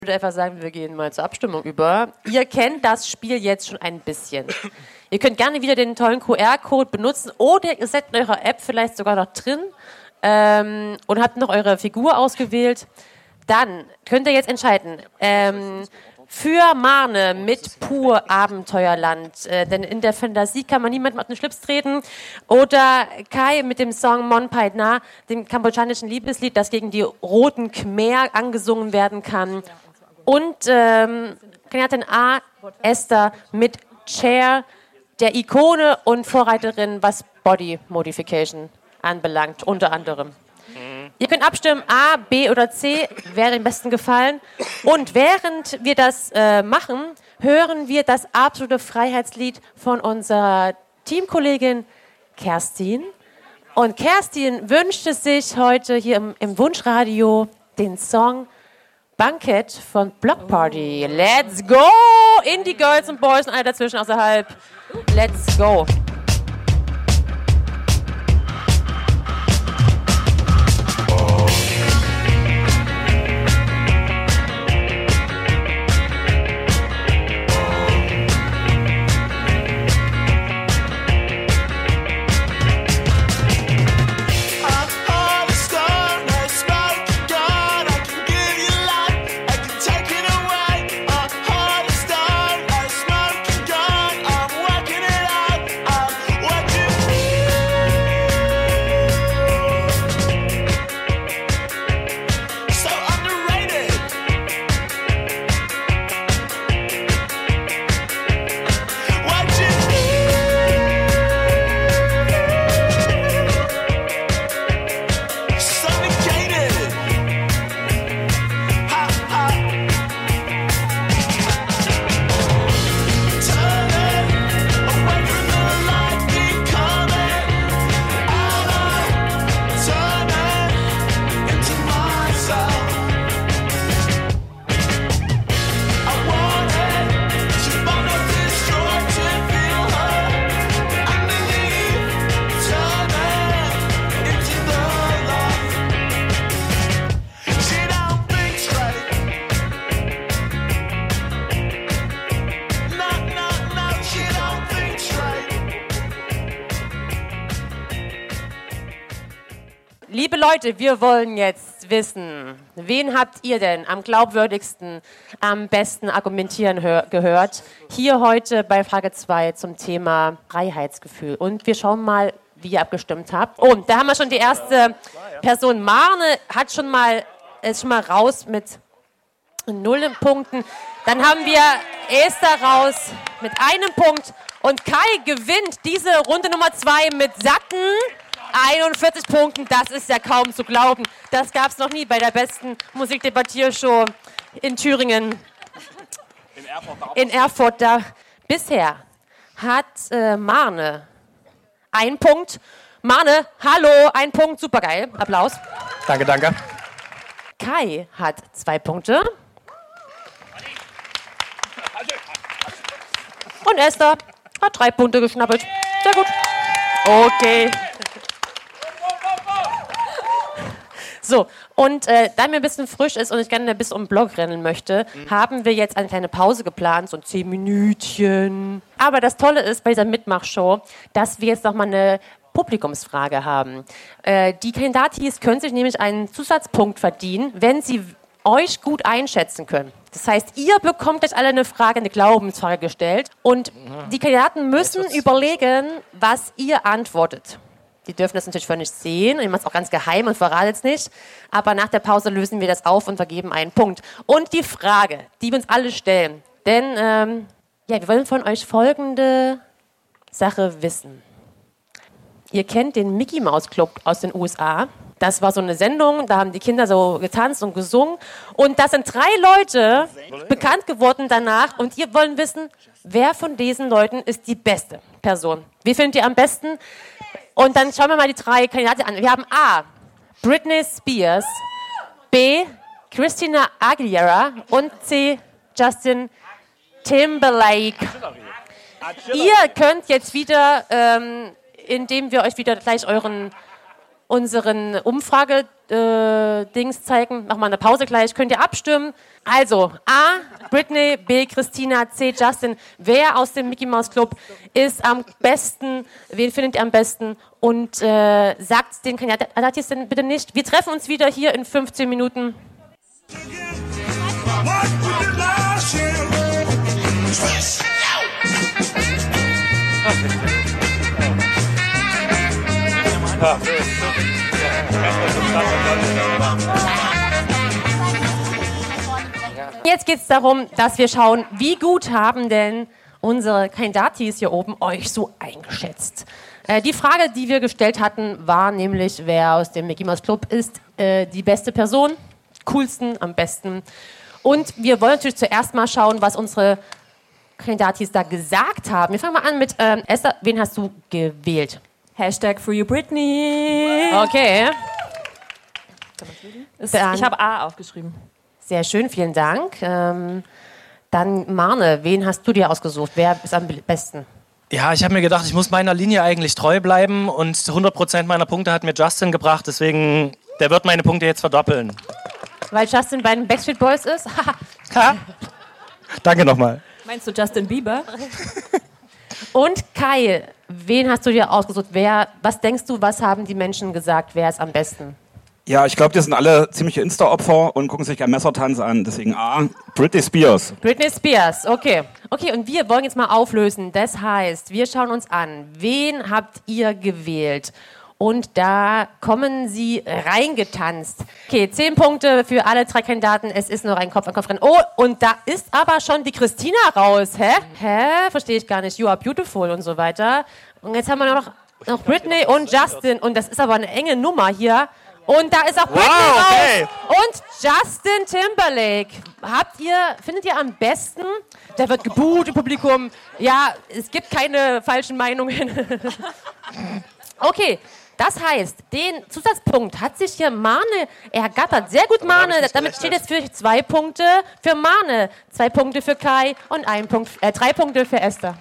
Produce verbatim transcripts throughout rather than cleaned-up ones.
Ich würde einfach sagen, wir gehen mal zur Abstimmung über. Ihr kennt das Spiel jetzt schon ein bisschen. Ihr könnt gerne wieder den tollen Q R-Code benutzen oder ihr seid in eurer App vielleicht sogar noch drin ähm, und habt noch eure Figur ausgewählt. Dann könnt ihr jetzt entscheiden. Ähm, für Marne mit Pur Abenteuerland, äh, denn in der Fantasie kann man niemandem auf den Schlips treten. Oder Kai mit dem Song Mon Pai Na, dem kambodschanischen Liebeslied, das gegen die Roten Khmer angesungen werden kann. Und ähm, Kandidatin A, Esther mit Cher, der Ikone und Vorreiterin, was Body Modification anbelangt, unter anderem. Mhm. Ihr könnt abstimmen, A, B oder C, wer dem besten gefallen. Und während wir das äh, machen, hören wir das absolute Freiheitslied von unserer Teamkollegin Kerstin. Und Kerstin wünschte sich heute hier im, im Wunschradio den Song Bankett von Block Party. Let's go! Indie Girls und Boys und alle dazwischen außerhalb. Let's go! Liebe Leute, wir wollen jetzt wissen, wen habt ihr denn am glaubwürdigsten, am besten argumentieren hör- gehört? Hier heute bei Frage zwei zum Thema Freiheitsgefühl. Und wir schauen mal, wie ihr abgestimmt habt. Oh, da haben wir schon die erste Person. Marne hat schon mal, ist schon mal raus mit null Punkten. Dann haben wir Esther raus mit einem Punkt. Und Kai gewinnt diese Runde Nummer zwei mit satten einundvierzig Punkten, das ist ja kaum zu glauben. Das gab es noch nie bei der besten Musikdebattiershow in Thüringen. In Erfurt. In Erfurt da. Bisher hat äh, Marne einen Punkt. Marne, hallo, ein Punkt, supergeil. Applaus. Danke, danke. Kai hat zwei Punkte. Und Esther hat drei Punkte geschnappelt. Sehr gut. Okay. So, und äh, da mir ein bisschen frisch ist und ich gerne bis um den Block rennen möchte, mhm. haben wir jetzt eine kleine Pause geplant, so ein zehn Minütchen. Aber das Tolle ist bei dieser Mitmachshow, dass wir jetzt nochmal eine Publikumsfrage haben. Äh, die Kandidatis können sich nämlich einen Zusatzpunkt verdienen, wenn sie euch gut einschätzen können. Das heißt, ihr bekommt jetzt alle eine Frage, eine Glaubensfrage gestellt und die Kandidaten müssen überlegen, was ihr antwortet. Die dürfen das natürlich vorher nicht sehen. Ich mache es auch ganz geheim und verrate es nicht. Aber nach der Pause lösen wir das auf und vergeben einen Punkt. Und die Frage, die wir uns alle stellen. Denn ähm, ja, wir wollen von euch folgende Sache wissen. Ihr kennt den Mickey Mouse Club aus den U S A. Das war so eine Sendung, da haben die Kinder so getanzt und gesungen. Und da sind drei Leute bekannt geworden danach. Und ihr wollt wissen, wer von diesen Leuten ist die beste Person? Wie findet ihr am besten? Und dann schauen wir mal die drei Kandidaten an. Wir haben A, Britney Spears, B, Christina Aguilera und C, Justin Timberlake. Ihr könnt jetzt wieder, ähm, indem wir euch wieder gleich euren, unseren Umfrage äh, Dings zeigen. Machen wir eine Pause gleich. Könnt ihr abstimmen. Also, A, Britney, B, Christina, C, Justin. Wer aus dem Mickey Mouse Club ist am besten? Wen findet ihr am besten? Und äh, sagt den Kandidaten denn bitte nicht. Wir treffen uns wieder hier in fünfzehn Minuten. Jetzt geht es darum, dass wir schauen, wie gut haben denn unsere Kandidatis hier oben euch so eingeschätzt. Äh, die Frage, die wir gestellt hatten, war nämlich, wer aus dem Mickey Mouse Club ist äh, die beste Person, coolsten, am besten. Und wir wollen natürlich zuerst mal schauen, was unsere Kandidatis da gesagt haben. Wir fangen mal an mit ähm, Esther. Wen hast du gewählt? Hashtag Free You Britney. Okay. Dann, ich habe A aufgeschrieben. Sehr schön, vielen Dank. Ähm, dann Marne, wen hast du dir ausgesucht? Wer ist am besten? Ja, ich habe mir gedacht, ich muss meiner Linie eigentlich treu bleiben und hundert Prozent meiner Punkte hat mir Justin gebracht, deswegen, der wird meine Punkte jetzt verdoppeln. Weil Justin bei den Backstreet Boys ist? Ha. Danke nochmal. Meinst du Justin Bieber? Und Kai, wen hast du dir ausgesucht? Wer, was denkst du, was haben die Menschen gesagt, wer ist am besten? Ja, ich glaube, die sind alle ziemliche Insta-Opfer und gucken sich einen Messertanz an. Deswegen A, Britney Spears. Britney Spears, okay. Okay, und wir wollen jetzt mal auflösen. Das heißt, wir schauen uns an, wen habt ihr gewählt? Und da kommen sie reingetanzt. Okay, zehn Punkte für alle drei Kandidaten. Es ist noch ein Kopf-an-Kopf-Rennen. Oh, und da ist aber schon die Christina raus. Hä? Hä? Verstehe ich gar nicht. You are beautiful und so weiter. Und jetzt haben wir noch, noch Britney und Justin. Und das ist aber eine enge Nummer hier. Und da ist auch Britney wow, raus. okay. Und Justin Timberlake. Habt ihr, findet ihr am besten? Der wird geboot im Publikum. Ja, es gibt keine falschen Meinungen. Okay. Das heißt, den Zusatzpunkt hat sich hier Marne ergattert. Sehr gut, Marne. Damit steht jetzt für zwei Punkte für Marne, zwei Punkte für Kai und ein Punkt, äh, drei Punkte für Esther.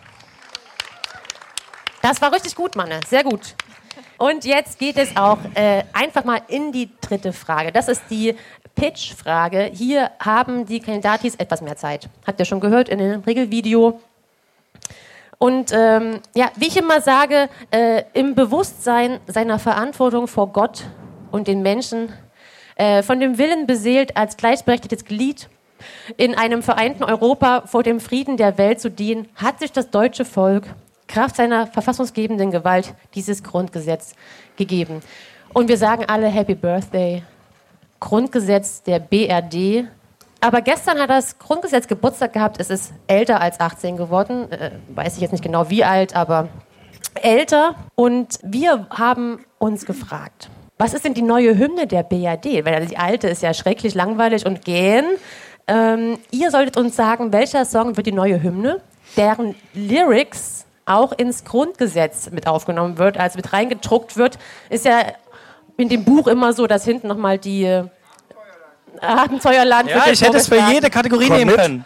Das war richtig gut, Marne. Sehr gut. Und jetzt geht es auch äh, einfach mal in die dritte Frage. Das ist die Pitch-Frage. Hier haben die Kandidatis etwas mehr Zeit. Habt ihr schon gehört in dem Regelvideo. Und ähm, ja, wie ich immer sage, äh, im Bewusstsein seiner Verantwortung vor Gott und den Menschen, äh, von dem Willen beseelt, als gleichberechtigtes Glied in einem vereinten Europa vor dem Frieden der Welt zu dienen, hat sich das deutsche Volk Kraft seiner verfassungsgebenden Gewalt dieses Grundgesetz gegeben. Und wir sagen alle Happy Birthday, Grundgesetz der B R D. Aber gestern hat das Grundgesetz Geburtstag gehabt. Es ist älter als achtzehn geworden. Äh, weiß ich jetzt nicht genau wie alt, aber älter. Und wir haben uns gefragt, was ist denn die neue Hymne der B R D? Weil die alte ist ja schrecklich langweilig und gähn. Ähm, ihr solltet uns sagen, welcher Song wird die neue Hymne, deren Lyrics auch ins Grundgesetz mit aufgenommen wird, also mit reingedruckt wird. Ist ja in dem Buch immer so, dass hinten nochmal die äh, Abenteuerland. Ja, ich hätte es für jede Kategorie Komm nehmen mit. können.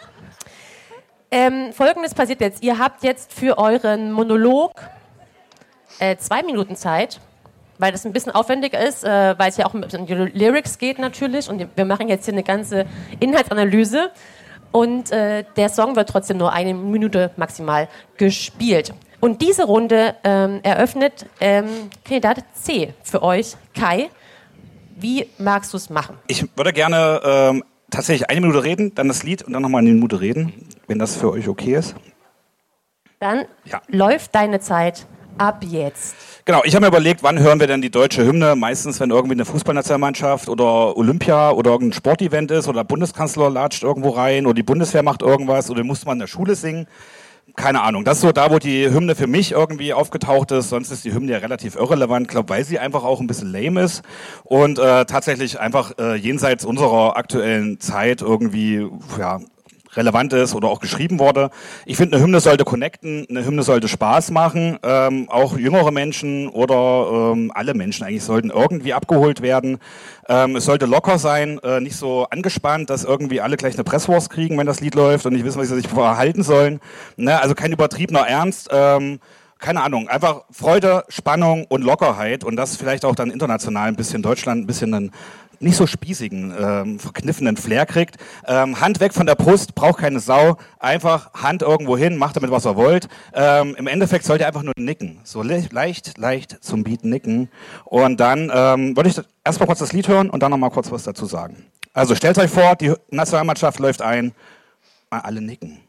Ähm, Folgendes passiert jetzt. Ihr habt jetzt für euren Monolog äh, zwei Minuten Zeit, weil das ein bisschen aufwendiger ist, äh, weil es ja auch um die Lyrics geht natürlich. Und wir machen jetzt hier eine ganze Inhaltsanalyse. Und äh, der Song wird trotzdem nur eine Minute maximal gespielt. Und diese Runde ähm, eröffnet ähm, Kandidat C für euch, Kai. Wie magst du es machen? Ich würde gerne ähm, tatsächlich eine Minute reden, dann das Lied und dann nochmal eine Minute reden, wenn das für euch okay ist. Dann Ja. läuft deine Zeit ab jetzt. Genau, ich habe mir überlegt, wann hören wir denn die deutsche Hymne? Meistens, wenn irgendwie eine Fußballnationalmannschaft oder Olympia oder irgendein Sportevent ist oder der Bundeskanzler latscht irgendwo rein oder die Bundeswehr macht irgendwas oder muss man in der Schule singen. Keine Ahnung, das ist so da, wo die Hymne für mich irgendwie aufgetaucht ist. Sonst ist die Hymne ja relativ irrelevant, glaube, weil sie einfach auch ein bisschen lame ist und äh, tatsächlich einfach äh, jenseits unserer aktuellen Zeit irgendwie ja, relevant ist oder auch geschrieben wurde. Ich finde, eine Hymne sollte connecten, eine Hymne sollte Spaß machen. Ähm, auch jüngere Menschen oder ähm, alle Menschen eigentlich sollten irgendwie abgeholt werden. Ähm, es sollte locker sein, äh, nicht so angespannt, dass irgendwie alle gleich eine Presswurst kriegen, wenn das Lied läuft und nicht wissen, wie sie sich verhalten sollen. Ne? Also kein übertriebener Ernst. Ähm, keine Ahnung, einfach Freude, Spannung und Lockerheit und das vielleicht auch dann international ein bisschen Deutschland ein bisschen einen nicht so spießigen, ähm, verkniffenen Flair kriegt. Ähm, Hand weg von der Brust, braucht keine Sau. Einfach Hand irgendwo hin, macht damit, was ihr wollt. Ähm, Im Endeffekt sollt ihr einfach nur nicken. So le- leicht, leicht zum Beat nicken. Und dann ähm, würde ich erstmal kurz das Lied hören und dann nochmal kurz was dazu sagen. Also stellt euch vor, die Nationalmannschaft läuft ein. Mal alle nicken.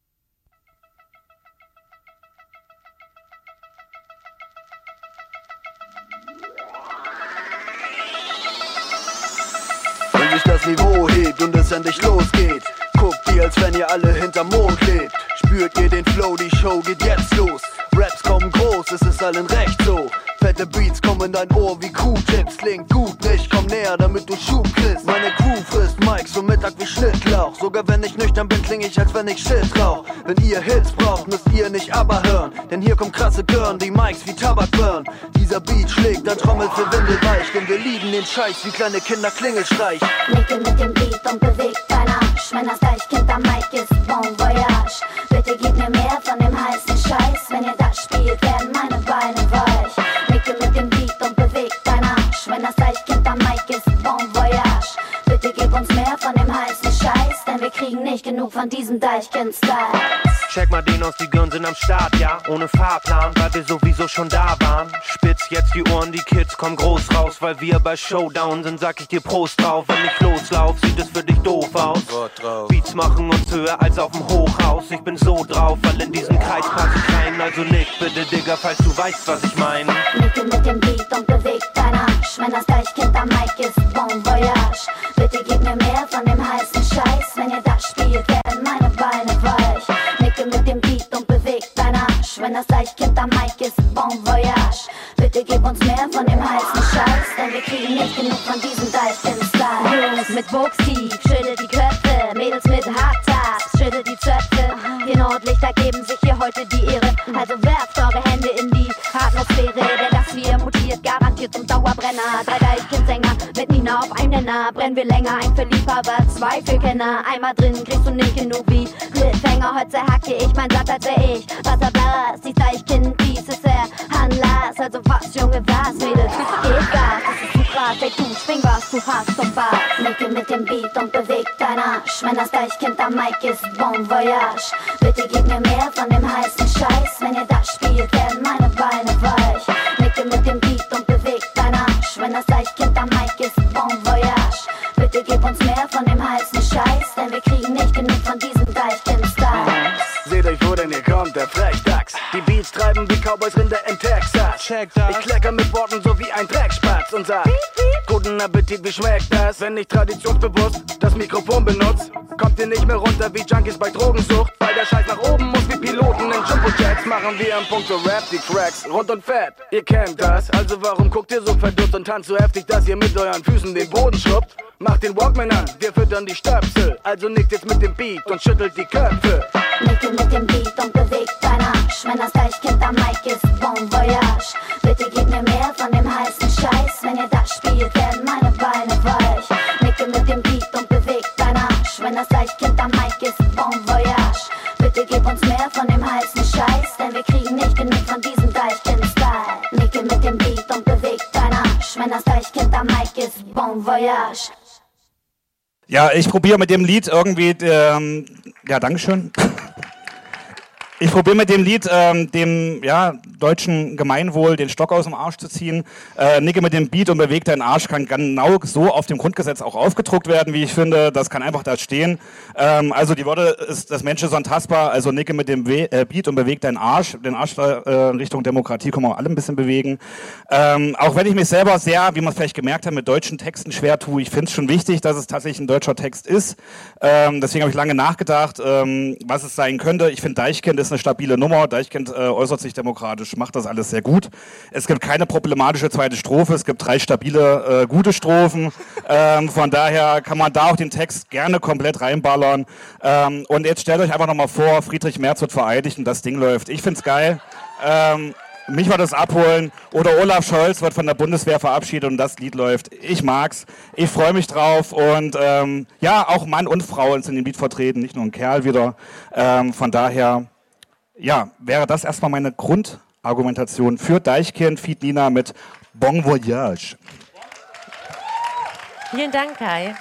Wenn sich das Niveau hebt und es endlich losgeht, guckt ihr, als wenn ihr alle hinterm Mond lebt. Spürt ihr den Flow, die Show geht jetzt los. Raps kommen groß, es ist allen recht so. Fette Beats kommen in dein Ohr wie Q-Tips. Klingt gut nicht, komm näher, damit du Schub kriegst. Meine Crew frisst Mike so Mittag wie Schnittlauch. Sogar wenn ich nüchtern bin, kling ich, als wenn ich Shit rauch. Wenn ihr Hits braucht, müsst ihr nicht aber hören. Denn hier kommt krasse Girn, die Mikes wie Tabak burn. Dieser Beat schlägt, dann Trommel für Windelweich. Denn wir lieben den Scheiß wie kleine Kinder Klingelstreich. Nicke mit dem Beat und bewegt dein Arsch. Wenn das Deichkind am Mic ist, bon voyage. Bitte gib mir mehr von dem heißen Scheiß. Wenn ihr das spielt, werden meine Beine weich. Nicke mit dem Beat und bewegt dein Arsch. Wenn das Deichkind am Mic ist, bon voyage. Bitte gib uns mehr von dem heißen Scheiß. Denn wir kriegen nicht genug von diesem Deichkind-Style. Check mal den aus, die Girls sind am Start, ja, ohne Fahrplan, weil wir sowieso schon da waren. Spitz jetzt die Ohren, die Kids kommen groß raus, weil wir bei Showdown sind, sag ich dir Prost drauf. Wenn ich loslauf, sieht es für dich doof aus. Beats machen uns höher als auf dem Hochhaus. Ich bin so drauf, weil in diesem Kreis passe ich rein. Also nick bitte, Digga, falls du weißt, was ich meine. Nicke mit dem Beat und bewegt dein Arsch. Wenn das Deichkind am Mic ist, bon voyage. Bitte gib mir mehr von dem heißen Scheiß. Wenn ihr das spielt, werden meine Beine weich. Nicke mit dem Beat und bewegt dein Arsch. Wenn das Deichkind am Mic ist, bon voyage. Bitte gib uns mehr von dem heißen Scheiß. Denn wir kriegen nicht genug von diesem Deichkind-Style. Jungs mit Wuchstief, schüttelt die Köpfe. Mädels mit Hardtaps, schüttelt die Zöpfe. Die Nordlichter geben sich hier heute die Ehre. Also werft eure Hände in die Atmosphäre. Denn das hier mutiert garantiert zum Dauerbrenner. Drei Deichkind-Sänger mit Nina auf einem Nenner. Brennen wir länger, ein für Liebhaber, zwei für Kenner. Einmal drin kriegst du nicht genug wie Cliffhanger. Heute hacke ich mein Blatt, als wär ich Wasserblas. Die Deichkind, dies ist der Anlass. Also was, Junge, was, Mädels, geht Gas. Das ist zu krass, ey, du schwing was, du hast und was. Nicke mit dem Beat und bewegt dein Arsch. Wenn das Deichkind am Mic ist, bon voyage. Bitte gib mir mehr von dem heißen Scheiß. Wenn ihr das spielt, werden meine Beine weich. Nicke mit dem Beat und bewegt dein Arsch. Wenn das Deichkind am Mic ist, bon voyage. Bitte gib uns mehr von dem heißen Scheiß. Denn wir kriegen nicht genug von diesem Deichkind-Style. Seht euch vor, denn hier kommt der Frechdachs. Die Beats treiben wie Cowboys Rinder in Texas. Check das. Ich klecker mit Worten so wie ein Dreckspatz und sag: Guten Appetit, wie schmeckt das? Wenn ich traditionsbewusst das Mikrofon benutzt, kommt ihr nicht mehr runter wie Junkies bei Drogensucht. Weil der Scheiß nach oben muss wie Piloten in Jumbojets. Machen wir am Punkt so Rap die Tracks rund und fett. Ihr kennt das, also warum guckt ihr so verdutzt und tanzt so heftig, dass ihr mit euren Füßen den Boden schrubbt? Macht den Walkman an, wir füttern die Stöpsel. Also nickt jetzt mit dem Beat und schüttelt die Köpfe. Nicke mit dem Beat und bewegt dein Arsch. Wenn das Deichkind am Mic ist, bon voyage. Bitte gib mir mehr von dem heißen Scheiß. Wenn ihr das spielt, werden meine Beine weich. Nicke mit dem Beat und bewegt dein Arsch. Wenn das Deichkind am Mic ist, bon voyage. Bitte gib uns mehr von dem heißen Scheiß. Denn wir kriegen nicht genug von diesem Deichkind-Style. Nicke mit dem Beat und bewegt dein Arsch. Wenn das Deichkind am Mic ist, bon voyage. Ja, ich probiere mit dem Lied irgendwie, ähm, ja, Dankeschön. Ich probiere mit dem Lied ähm, dem ja, deutschen Gemeinwohl den Stock aus dem Arsch zu ziehen. Äh, Nicke mit dem Beat und bewegt deinen Arsch kann genau so auf dem Grundgesetz auch aufgedruckt werden, wie ich finde. Das kann einfach da stehen. Ähm, also die Worte ist das Mensch ist antastbar. Also Nicke mit dem We äh, Beat und bewegt deinen Arsch. Den Arsch äh, Richtung Demokratie können wir auch alle ein bisschen bewegen. Ähm, auch wenn ich mich selber sehr, wie man es vielleicht gemerkt hat, mit deutschen Texten schwer tue. Ich finde es schon wichtig, dass es tatsächlich ein deutscher Text ist. Ähm, deswegen habe ich lange nachgedacht, ähm, was es sein könnte. Ich finde Deichkind ist eine stabile Nummer. Deichkind äh, äußert sich demokratisch, macht das alles sehr gut. Es gibt keine problematische zweite Strophe, es gibt drei stabile, äh, gute Strophen. Ähm, von daher kann man da auch den Text gerne komplett reinballern. Ähm, und jetzt stellt euch einfach nochmal vor, Friedrich Merz wird vereidigt und das Ding läuft. Ich find's geil. Ähm, mich wird das abholen. Oder Olaf Scholz wird von der Bundeswehr verabschiedet und das Lied läuft. Ich mag's. Ich freue mich drauf. Und ähm, ja, auch Mann und Frau sind in dem Lied vertreten, nicht nur ein Kerl wieder. Ähm, von daher, ja, wäre das erstmal meine Grund Argumentation für Deichkind, Feed Nina mit Bon Voyage. Vielen Dank, Kai.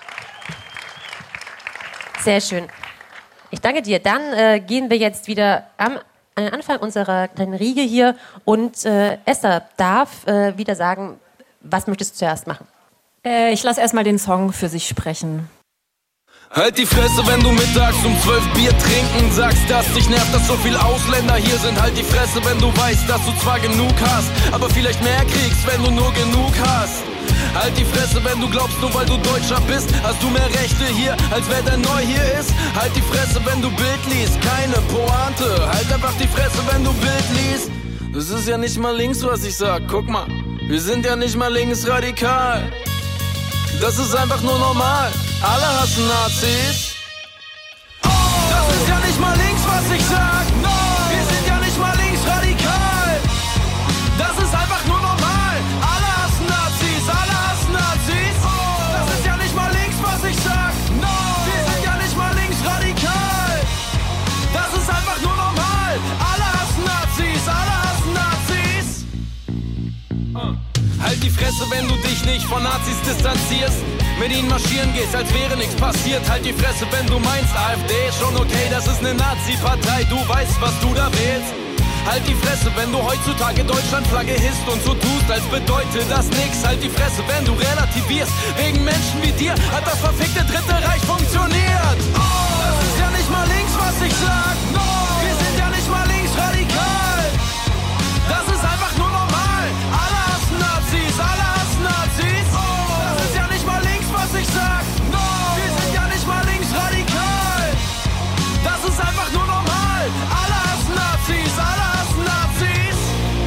Sehr schön. Ich danke dir. Dann äh, gehen wir jetzt wieder am Anfang unserer kleinen Riege hier und äh, Esther darf äh, wieder sagen, was möchtest du zuerst machen? Äh, ich lasse erstmal den Song für sich sprechen. Halt die Fresse, wenn du mittags um zwölf Bier trinken sagst, dass dich nervt, dass so viel Ausländer hier sind. Halt die Fresse, wenn du weißt, dass du zwar genug hast, aber vielleicht mehr kriegst, wenn du nur genug hast. Halt die Fresse, wenn du glaubst, nur weil du Deutscher bist, hast du mehr Rechte hier, als wer der neu hier ist. Halt die Fresse, wenn du Bild liest, keine Pointe. Halt einfach die Fresse, wenn du Bild liest. Das ist ja nicht mal links, was ich sag, guck mal. Wir sind ja nicht mal linksradikal. Das ist einfach nur normal. Alle hassen Nazis. Oh, das ist ja nicht mal links, was ich sag. No, wir sind ja nicht mal linksradikal. Das ist einfach nur normal. Alle hassen Nazis, alle hassen Nazis. Oh, das ist ja nicht mal links, was ich sag. No, wir sind ja nicht mal linksradikal. Das ist einfach nur normal. Alle hassen Nazis, alle hassen Nazis. Uh. Halt die Fresse, wenn du dich nicht von Nazis distanzierst. Mit ihnen marschieren gehst, als wäre nichts passiert. Halt die Fresse, wenn du meinst, AfD ist schon okay, das ist eine Nazi-Partei, du weißt, was du da wählst. Halt die Fresse, wenn du heutzutage Deutschlandflagge hisst und so tust, als bedeutet das nix. Halt die Fresse, wenn du relativierst, wegen Menschen wie dir hat das verfickte Dritte Reich funktioniert. Oh, das ist ja nicht mal links, was ich sag. No, wir sind ja nicht mal linksradikal. Das ist einfach nur normal. Alle hassen Nazis, alle hassen Nazis. Oh, das ist ja nicht mal links, was ich sag. No, wir sind ja nicht mal linksradikal. Das ist einfach nur normal. Alle hassen Nazis, alle hassen Nazis.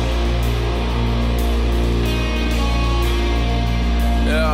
Ja.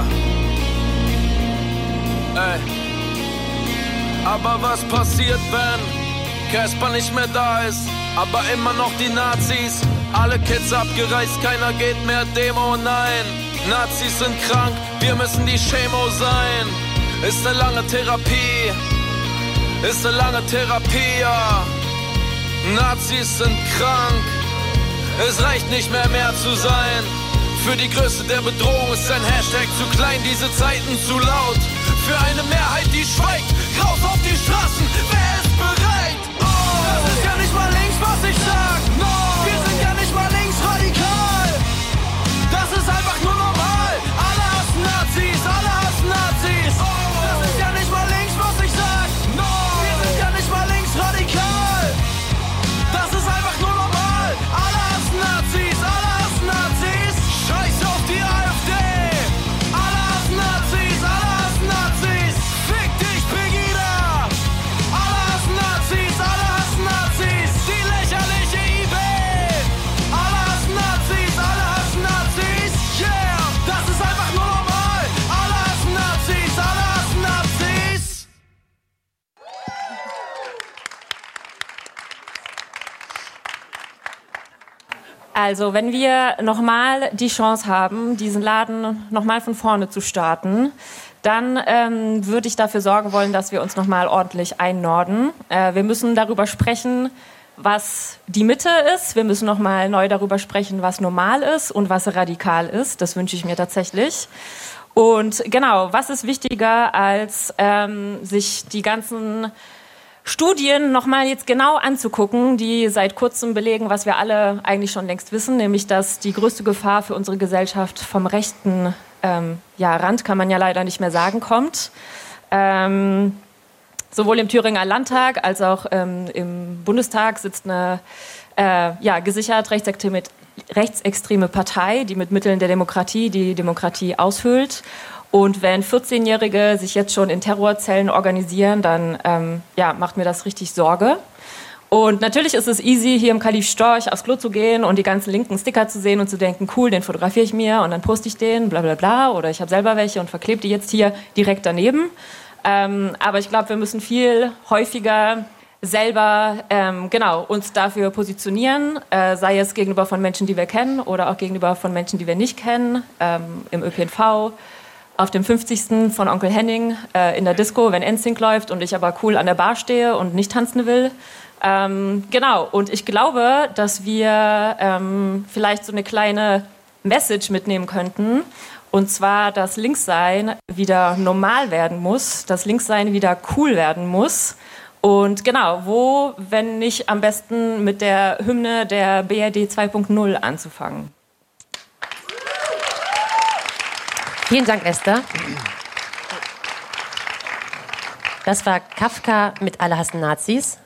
Ey. Aber was passiert, wenn Casper nicht mehr da ist, aber immer noch die Nazis? Alle Kids abgereist, keiner geht mehr Demo, nein. Nazis sind krank, wir müssen die Chemo sein. Ist eine lange Therapie, ist eine lange Therapie, ja. Nazis sind krank, es reicht nicht mehr mehr zu sein. Für die Größe der Bedrohung ist ein Hashtag zu klein, diese Zeiten zu laut. Für eine Mehrheit, die schweigt, raus auf die Straßen, wer ist bereit? Oh, das ist ja nicht mal links, was ich sag. No, wir sind ja nicht mal linksradikal. Das ist einfach nur normal. Alle hassen Nazis, alle hassen Nazis. Oh, das ist ja nicht mal links, was ich sag. No, wir sind ja nicht mal linksradikal. Das ist einfach nur normal. Alle hassen Nazis, alle hassen Nazis. Scheiß auf die AfD. Alle hassen Nazis, alle hassen Nazis. Fick dich, Pegida. Alle hassen Nazis, alle hassen Nazis. Die lächerliche I B. Alle hassen Nazis, alle hassen Nazis. Yeah, das ist einfach nur normal. Alle hassen Nazis, alle hassen Nazis. Also, wenn wir nochmal die Chance haben, diesen Laden nochmal von vorne zu starten, dann ähm, würde ich dafür sorgen wollen, dass wir uns nochmal ordentlich einnorden. Äh, wir müssen darüber sprechen, was die Mitte ist. Wir müssen nochmal neu darüber sprechen, was normal ist und was radikal ist. Das wünsche ich mir tatsächlich. Und genau, was ist wichtiger, als ähm, sich die ganzen Studien nochmal jetzt genau anzugucken, die seit kurzem belegen, was wir alle eigentlich schon längst wissen, nämlich, dass die größte Gefahr für unsere Gesellschaft vom rechten ähm, ja, Rand, kann man ja leider nicht mehr sagen, kommt. Ähm, sowohl im Thüringer Landtag als auch ähm, im Bundestag sitzt eine äh, ja, gesichert rechtsextreme, rechtsextreme Partei, die mit Mitteln der Demokratie die Demokratie aushöhlt. Und wenn vierzehnjährige sich jetzt schon in Terrorzellen organisieren, dann ähm, ja, macht mir das richtig Sorge. Und natürlich ist es easy, hier im Kalif Storch aufs Klo zu gehen und die ganzen linken Sticker zu sehen und zu denken, cool, den fotografiere ich mir und dann poste ich den, bla bla bla. Oder ich habe selber welche und verklebe die jetzt hier direkt daneben. Ähm, aber ich glaube, wir müssen viel häufiger selber ähm, genau, uns dafür positionieren, äh, sei es gegenüber von Menschen, die wir kennen oder auch gegenüber von Menschen, die wir nicht kennen, ähm, im Ö P N V, auf dem fünfzigsten von Onkel Henning äh, in der Disco, wenn N Sync läuft und ich aber cool an der Bar stehe und nicht tanzen will. Ähm, genau, und ich glaube, dass wir ähm, vielleicht so eine kleine Message mitnehmen könnten. Und zwar, dass Linkssein wieder normal werden muss, dass Linkssein wieder cool werden muss. Und genau, wo, wenn nicht am besten mit der Hymne der B R D zwei Punkt null anzufangen. Vielen Dank, Esther. Das war Kafka mit Alle hassen Nazis.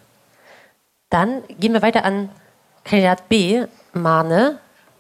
Dann gehen wir weiter an Kandidat B, Marne.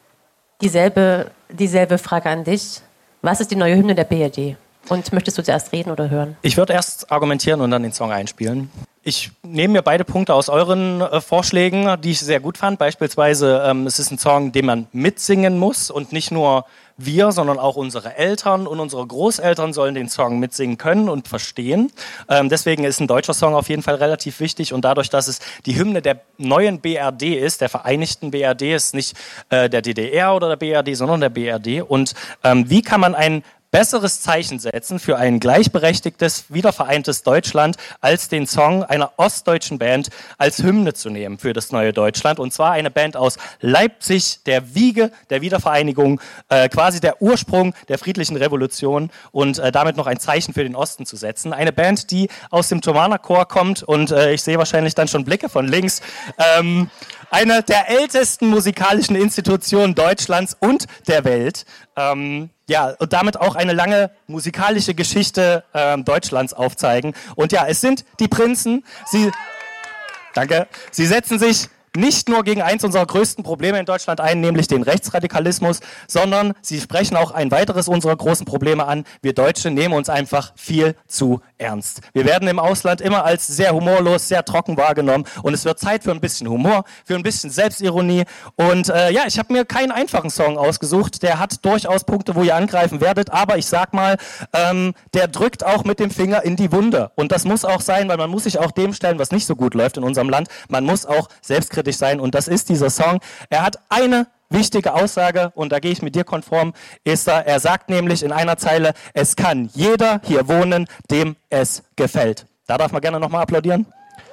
Dieselbe, dieselbe Frage an dich. Was ist die neue Hymne der B R D? Und möchtest du zuerst reden oder hören? Ich würde erst argumentieren und dann den Song einspielen. Ich nehme mir beide Punkte aus euren äh, Vorschlägen, die ich sehr gut fand. Beispielsweise, ähm, es ist ein Song, den man mitsingen muss und nicht nur wir, sondern auch unsere Eltern und unsere Großeltern sollen den Song mitsingen können und verstehen. Ähm, deswegen ist ein deutscher Song auf jeden Fall relativ wichtig und dadurch, dass es die Hymne der neuen B R D ist, der Vereinigten B R D, ist nicht äh, der D D R oder der B R D, sondern der B R D. Und ähm, wie kann man ein besseres Zeichen setzen für ein gleichberechtigtes, wiedervereintes Deutschland, als den Song einer ostdeutschen Band als Hymne zu nehmen für das neue Deutschland. Und zwar eine Band aus Leipzig, der Wiege der Wiedervereinigung, äh, quasi der Ursprung der friedlichen Revolution und äh, damit noch ein Zeichen für den Osten zu setzen. Eine Band, die aus dem Thomaner Chor kommt und äh, ich sehe wahrscheinlich dann schon Blicke von links. Ähm, eine der ältesten musikalischen Institutionen Deutschlands und der Welt. Ähm, ja, und damit auch eine lange musikalische Geschichte ähm, Deutschlands aufzeigen. Und ja, es sind die Prinzen. Sie, danke. Sie setzen sich nicht nur gegen eins unserer größten Probleme in Deutschland ein, nämlich den Rechtsradikalismus, sondern sie sprechen auch ein weiteres unserer großen Probleme an. Wir Deutsche nehmen uns einfach viel zu ernst. Wir werden im Ausland immer als sehr humorlos, sehr trocken wahrgenommen und es wird Zeit für ein bisschen Humor, für ein bisschen Selbstironie. Und äh, ja, ich habe mir keinen einfachen Song ausgesucht. Der hat durchaus Punkte, wo ihr angreifen werdet, aber ich sag mal, ähm, der drückt auch mit dem Finger in die Wunde. Und das muss auch sein, weil man muss sich auch dem stellen, was nicht so gut läuft in unserem Land. Man muss auch selbstkritisch sein und das ist dieser Song. Er hat eine wichtige Aussage und da gehe ich mit dir konform, Esther. Er sagt nämlich in einer Zeile, es kann jeder hier wohnen, dem es gefällt. Da darf man gerne nochmal applaudieren.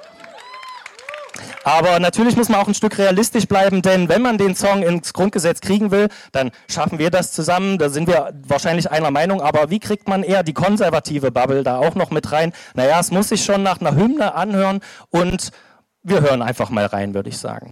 Aber natürlich muss man auch ein Stück realistisch bleiben, denn wenn man den Song ins Grundgesetz kriegen will, dann schaffen wir das zusammen, da sind wir wahrscheinlich einer Meinung, aber wie kriegt man eher die konservative Bubble da auch noch mit rein? Naja, es muss sich schon nach einer Hymne anhören und wir hören einfach mal rein, würde ich sagen.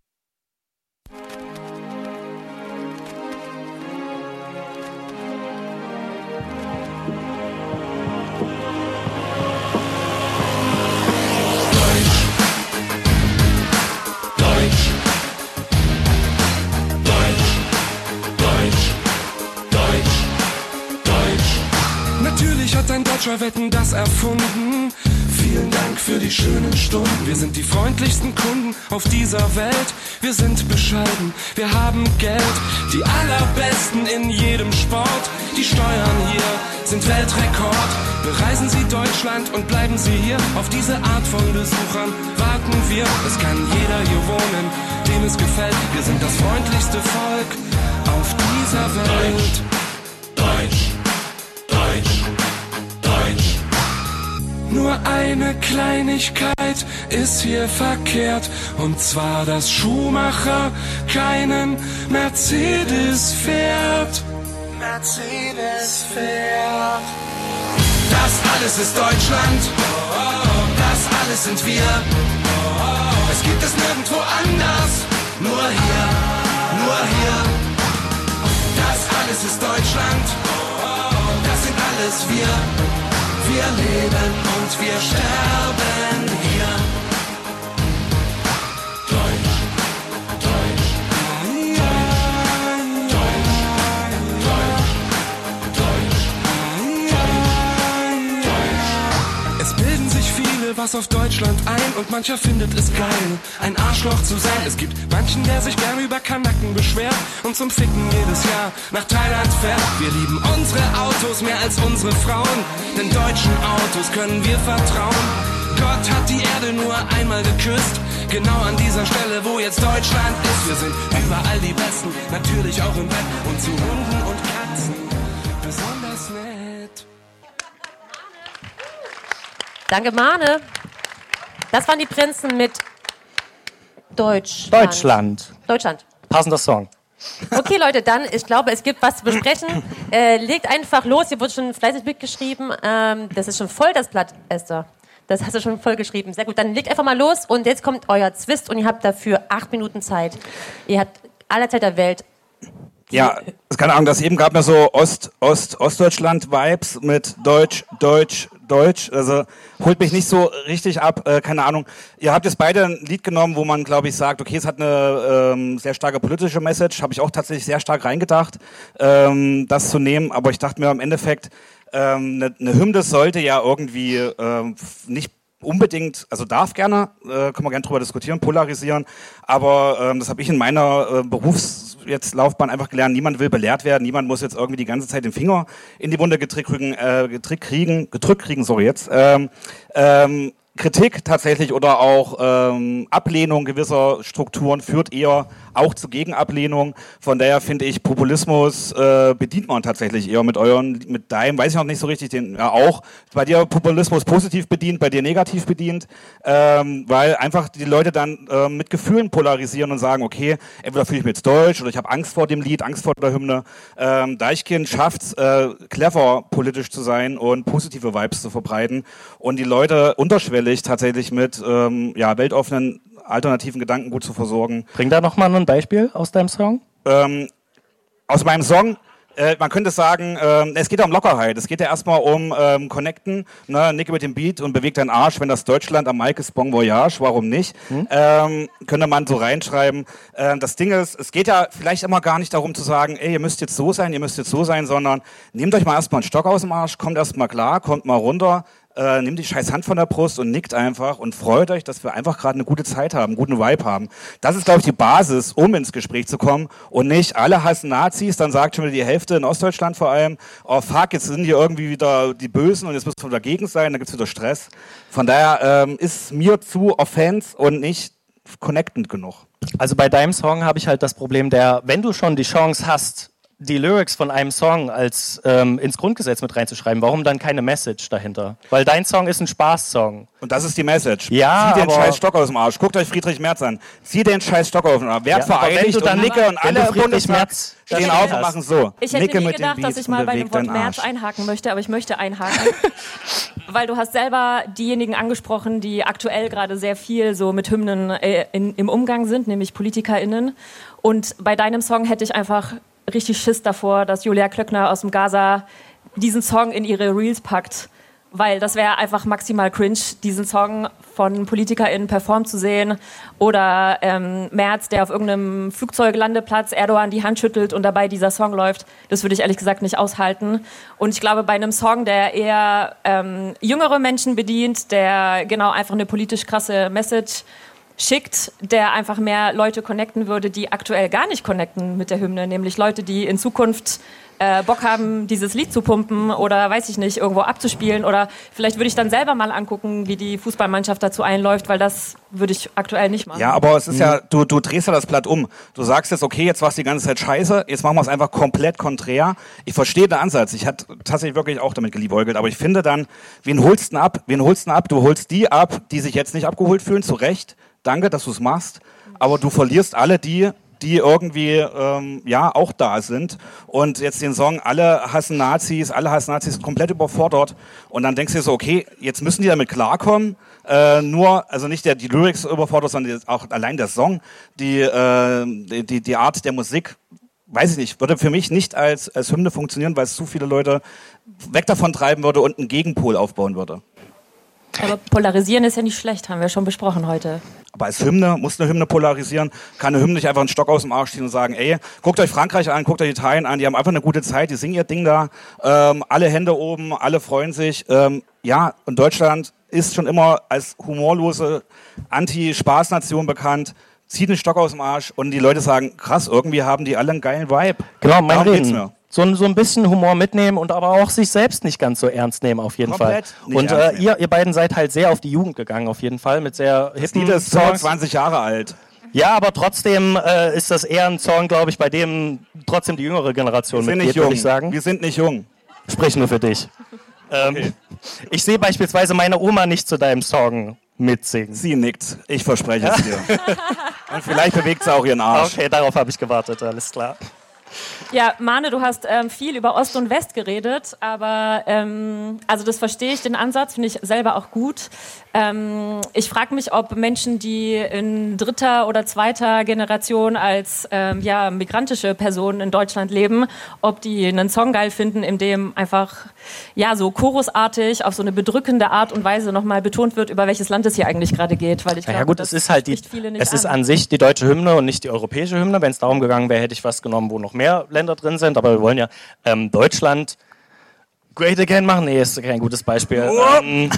Natürlich hat ein Deutscher Wetten das erfunden. Vielen Dank für die schönen Stunden. Wir sind die freundlichsten Kunden auf dieser Welt. Wir sind bescheiden, wir haben Geld. Die allerbesten in jedem Sport. Die Steuern hier sind Weltrekord. Bereisen Sie Deutschland und bleiben Sie hier. Auf diese Art von Besuchern warten wir. Es kann jeder hier wohnen, dem es gefällt. Wir sind das freundlichste Volk auf dieser Welt. Deutsch, Deutsch, Deutsch, Deutsch. Nur eine Kleinigkeit ist hier verkehrt, und zwar, dass Schumacher keinen Mercedes fährt. Mercedes fährt. Das alles ist Deutschland, das alles sind wir. Es gibt es nirgendwo anders, nur hier, nur hier. Das alles ist Deutschland, das sind alles wir. Wir leben und wir sterben hier. Deutsch, Deutsch, Deutsch, Deutsch, Deutsch, Deutsch, Deutsch. Es bilden sich viele was auf Deutschland ein und mancher findet es geil, ein Arschloch zu sein. Es gibt manchen, der sich gern über Kanaken beschwert und zum Ficken jedes Jahr nach Thailand fährt. Wir lieben unsere Autos mehr als unsere Frauen, denn deutschen Autos können wir vertrauen. Gott hat die Erde nur einmal geküsst, genau an dieser Stelle, wo jetzt Deutschland ist. Wir sind überall die Besten, natürlich auch im Bett und zu Hunden und Katzen besonders nett. Danke, Mane. Das waren die Prinzen mit Deutschland. Deutschland. Deutschland. Passender Song. Okay, Leute, dann, ich glaube, es gibt was zu besprechen. Äh, legt einfach los, hier wurde schon fleißig mitgeschrieben. Ähm, das ist schon voll, das Blatt, Esther. Das hast du schon voll geschrieben. Sehr gut, dann legt einfach mal los und jetzt kommt euer Zwist und ihr habt dafür acht Minuten Zeit. Ihr habt alle Zeit der Welt. Ja, es keine Ahnung, das eben gab mir so Ost, Ost, Ostdeutschland-Vibes mit Deutsch, Deutsch, Deutsch. Also holt mich nicht so richtig ab, äh, keine Ahnung. Ihr habt jetzt beide ein Lied genommen, wo man, glaube ich, sagt, okay, es hat eine ähm, sehr starke politische Message. Habe ich auch tatsächlich sehr stark reingedacht, ähm, das zu nehmen. Aber ich dachte mir im Endeffekt, ähm, eine, eine Hymne sollte ja irgendwie ähm, nicht unbedingt, also darf gerne, äh, können wir gerne drüber diskutieren, polarisieren, aber ähm, das habe ich in meiner äh, Berufs jetzt Laufbahn einfach gelernt, niemand will belehrt werden, niemand muss jetzt irgendwie die ganze Zeit den Finger in die Wunde gedrückt kriegen, äh, gedrückt kriegen, gedrückt kriegen, sorry jetzt, ähm, ähm, Kritik tatsächlich oder auch ähm, Ablehnung gewisser Strukturen führt eher auch zu Gegenablehnung. Von daher finde ich, Populismus äh, bedient man tatsächlich eher mit euren, mit deinem, weiß ich noch nicht so richtig, den ja auch. Bei dir Populismus positiv bedient, bei dir negativ bedient, ähm, weil einfach die Leute dann äh, mit Gefühlen polarisieren und sagen, okay, entweder fühle ich mich jetzt deutsch oder ich habe Angst vor dem Lied, Angst vor der Hymne. Ähm, Deichkind schafft es, äh, clever politisch zu sein und positive Vibes zu verbreiten und die Leute unterschwellig tatsächlich mit ähm, ja, weltoffenen alternativen Gedanken gut zu versorgen. Bring da nochmal ein Beispiel aus deinem Song. Ähm, aus meinem Song, äh, man könnte sagen, äh, es geht ja um Lockerheit. Es geht ja erstmal um ähm, Connecten, ne? Nicke mit dem Beat und bewegt deinen Arsch, wenn das Deutschland am Mic ist, Bon Voyage, warum nicht? Hm? Ähm, könnte man so reinschreiben. Äh, das Ding ist, es geht ja vielleicht immer gar nicht darum zu sagen, ey, ihr müsst jetzt so sein, ihr müsst jetzt so sein, sondern nehmt euch mal erstmal einen Stock aus dem Arsch, kommt erstmal klar, kommt mal runter, Äh, nehmt die scheiß Hand von der Brust und nickt einfach und freut euch, dass wir einfach gerade eine gute Zeit haben, einen guten Vibe haben. Das ist, glaube ich, die Basis, um ins Gespräch zu kommen und nicht alle hassen Nazis, dann sagt schon wieder die Hälfte in Ostdeutschland vor allem, oh fuck, jetzt sind hier irgendwie wieder die Bösen und jetzt müssen wir dagegen sein, dann gibt's wieder Stress. Von daher ähm, ist mir zu Offense und nicht connectend genug. Also bei deinem Song habe ich halt das Problem, der, wenn du schon die Chance hast, die Lyrics von einem Song als ähm, ins Grundgesetz mit reinzuschreiben, warum dann keine Message dahinter? Weil dein Song ist ein Spaßsong. Und das ist die Message. Ja, Zieh den aber scheiß Stock aus dem Arsch. Guckt euch Friedrich Merz an. Zieh den scheiß Stock aus dem Arsch. Werd Ja, vereinigt und Nicke und alle Friedrich Merz stehen auf und machen so. Ich hätte Nicke nie mit gedacht, dem dass Beat ich mal bei dem bewegt Wort deinen März Arsch. einhaken möchte, aber ich möchte einhaken. Weil du hast selber diejenigen angesprochen, die aktuell gerade sehr viel so mit Hymnen äh, in, im Umgang sind, nämlich PolitikerInnen. Und bei deinem Song hätte ich einfach richtig Schiss davor, dass Julia Klöckner aus dem Gaza diesen Song in ihre Reels packt. Weil das wäre einfach maximal cringe, diesen Song von PolitikerInnen performt zu sehen. Oder ähm, Merz, der auf irgendeinem Flugzeuglandeplatz Erdogan die Hand schüttelt und dabei dieser Song läuft. Das würde ich ehrlich gesagt nicht aushalten. Und ich glaube, bei einem Song, der eher ähm, jüngere Menschen bedient, der genau einfach eine politisch krasse Message schickt, der einfach mehr Leute connecten würde, die aktuell gar nicht connecten mit der Hymne, nämlich Leute, die in Zukunft äh, Bock haben, dieses Lied zu pumpen oder, weiß ich nicht, irgendwo abzuspielen oder vielleicht würde ich dann selber mal angucken, wie die Fußballmannschaft dazu einläuft, weil das würde ich aktuell nicht machen. Ja, aber es ist ja, du, du drehst ja das Blatt um. Du sagst jetzt, okay, jetzt war es die ganze Zeit scheiße, jetzt machen wir es einfach komplett konträr. Ich verstehe den Ansatz. Ich hatte tatsächlich wirklich auch damit geliebäugelt, aber ich finde dann, wen holst du denn ab? Wen holst du denn ab? Du holst die ab, die sich jetzt nicht abgeholt fühlen, zu Recht. Danke, dass du es machst, aber du verlierst alle die, die irgendwie ähm, ja auch da sind und jetzt den Song alle hassen Nazis, alle hassen Nazis komplett überfordert und dann denkst du dir so, okay, jetzt müssen die damit klarkommen, äh, nur, also nicht der, die Lyrics überfordert, sondern auch allein der Song, die, äh, die, die Art der Musik, weiß ich nicht, würde für mich nicht als, als Hymne funktionieren, weil es zu viele Leute weg davon treiben würde und einen Gegenpol aufbauen würde. Aber polarisieren ist ja nicht schlecht, haben wir schon besprochen heute. Aber als Hymne, muss eine Hymne polarisieren, kann eine Hymne nicht einfach einen Stock aus dem Arsch ziehen und sagen, ey, guckt euch Frankreich an, guckt euch Italien an, die haben einfach eine gute Zeit, die singen ihr Ding da, ähm, alle Hände oben, alle freuen sich. Ähm, ja, und Deutschland ist schon immer als humorlose Anti-Spaß-Nation bekannt. Zieht einen Stock aus dem Arsch und die Leute sagen, krass, irgendwie haben die alle einen geilen Vibe. Genau, mein Reden. So, so ein bisschen Humor mitnehmen und aber auch sich selbst nicht ganz so ernst nehmen, auf jeden Komplett Fall. Und äh, ihr, ihr beiden seid halt sehr auf die Jugend gegangen, auf jeden Fall, mit sehr hippen Songs. ist Songs. zwanzig Jahre alt. Ja, aber trotzdem äh, ist das eher ein Song, glaube ich, bei dem trotzdem die jüngere Generation mitgeht, würde ich sagen. Wir sind nicht jung. Sprich nur für dich. Ähm, okay. Ich sehe beispielsweise meine Oma nicht zu deinem Song mitsingen. Sie nickt, ich verspreche es dir. Und vielleicht bewegt sie auch ihren Arsch. Okay, darauf habe ich gewartet, alles klar. Ja, Mane, du hast ähm, viel über Ost und West geredet, aber ähm, also das verstehe ich, den Ansatz finde ich selber auch gut. Ähm, ich frage mich, ob Menschen, die in dritter oder zweiter Generation als ähm, ja, migrantische Personen in Deutschland leben, ob die einen Song geil finden, in dem einfach ja so chorusartig auf so eine bedrückende Art und Weise nochmal betont wird, über welches Land es hier eigentlich gerade geht. Weil ich Ja, glaube, ja gut, das es ist halt die, spricht viele nicht es ist an. an sich die deutsche Hymne und nicht die europäische Hymne. Wenn es darum gegangen wäre, hätte ich was genommen, wo noch mehr Länder drin sind. Aber wir wollen ja ähm, Deutschland great again machen. Nee, ist kein gutes Beispiel. Ähm,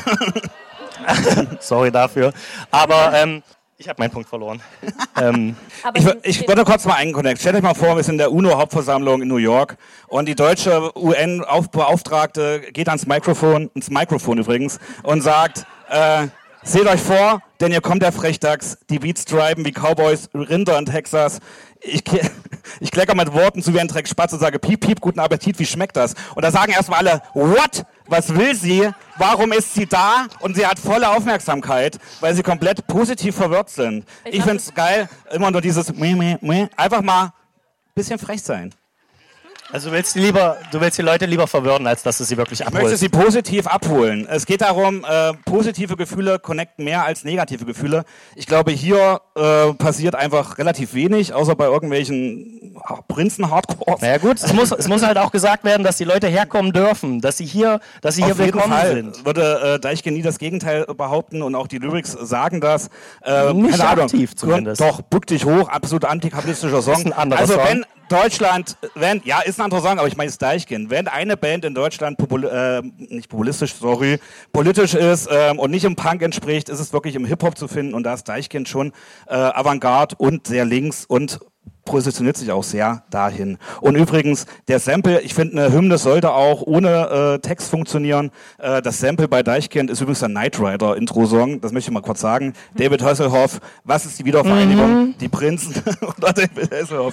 sorry dafür. Aber ähm, ich habe meinen Punkt verloren. ähm, Ich, ich würde kurz mal einen Connect. Stellt euch mal vor, wir sind in der UNO-Hauptversammlung in New York und die deutsche U N-Beauftragte geht ans Mikrofon, ins Mikrofon übrigens, und sagt, äh, seht euch vor, denn hier kommt der Frechdachs, die Beats treiben wie Cowboys, Rinder in Texas. Ich, ich klecker mit Worten zu wie ein Dreck Spatz und sage, piep, piep, guten Appetit, wie schmeckt das? Und da sagen erstmal alle, what? Was will sie? Warum ist sie da? Und sie hat volle Aufmerksamkeit, weil sie komplett positiv verwirrt sind. Ich, ich finde es geil, immer nur dieses, meh, meh, meh. Einfach mal ein bisschen frech sein. Also du willst, die lieber, du willst die Leute lieber verwirren, als dass du sie wirklich Ich abholst. möchte sie positiv abholen. Es geht darum, äh, positive Gefühle connecten mehr als negative Gefühle. Ich glaube, hier äh, passiert einfach relativ wenig, außer bei irgendwelchen Prinzen-Hardcores. Naja gut, es muss, es muss halt auch gesagt werden, dass die Leute herkommen dürfen, dass sie hier, dass sie hier Auf jeden willkommen Fall sind. würde äh, Deichkind nie das Gegenteil behaupten und auch die Lyrics sagen das. Äh, Nicht keine Ahnung. aktiv zumindest. Doch, bück dich hoch, absolut antikapitalistischer Song. Ist ein anderer also Song. wenn Deutschland, wenn, ja, ist ein anderer Song, aber ich meine, es ist Deichkind. Wenn eine Band in Deutschland popul äh, nicht populistisch, sorry, politisch ist ähm, und nicht im Punk entspricht, ist es wirklich im Hip-Hop zu finden und da ist Deichkind schon äh, Avantgarde und sehr links und positioniert sich auch sehr dahin. Und übrigens, der Sample, ich finde, eine Hymne sollte auch ohne äh, Text funktionieren. Äh, das Sample bei Deichkind ist übrigens der Knight Rider Intro-Song, das möchte ich mal kurz sagen. David Hasselhoff, was ist die Wiedervereinigung? Mhm. Die Prinzen oder David Hasselhoff?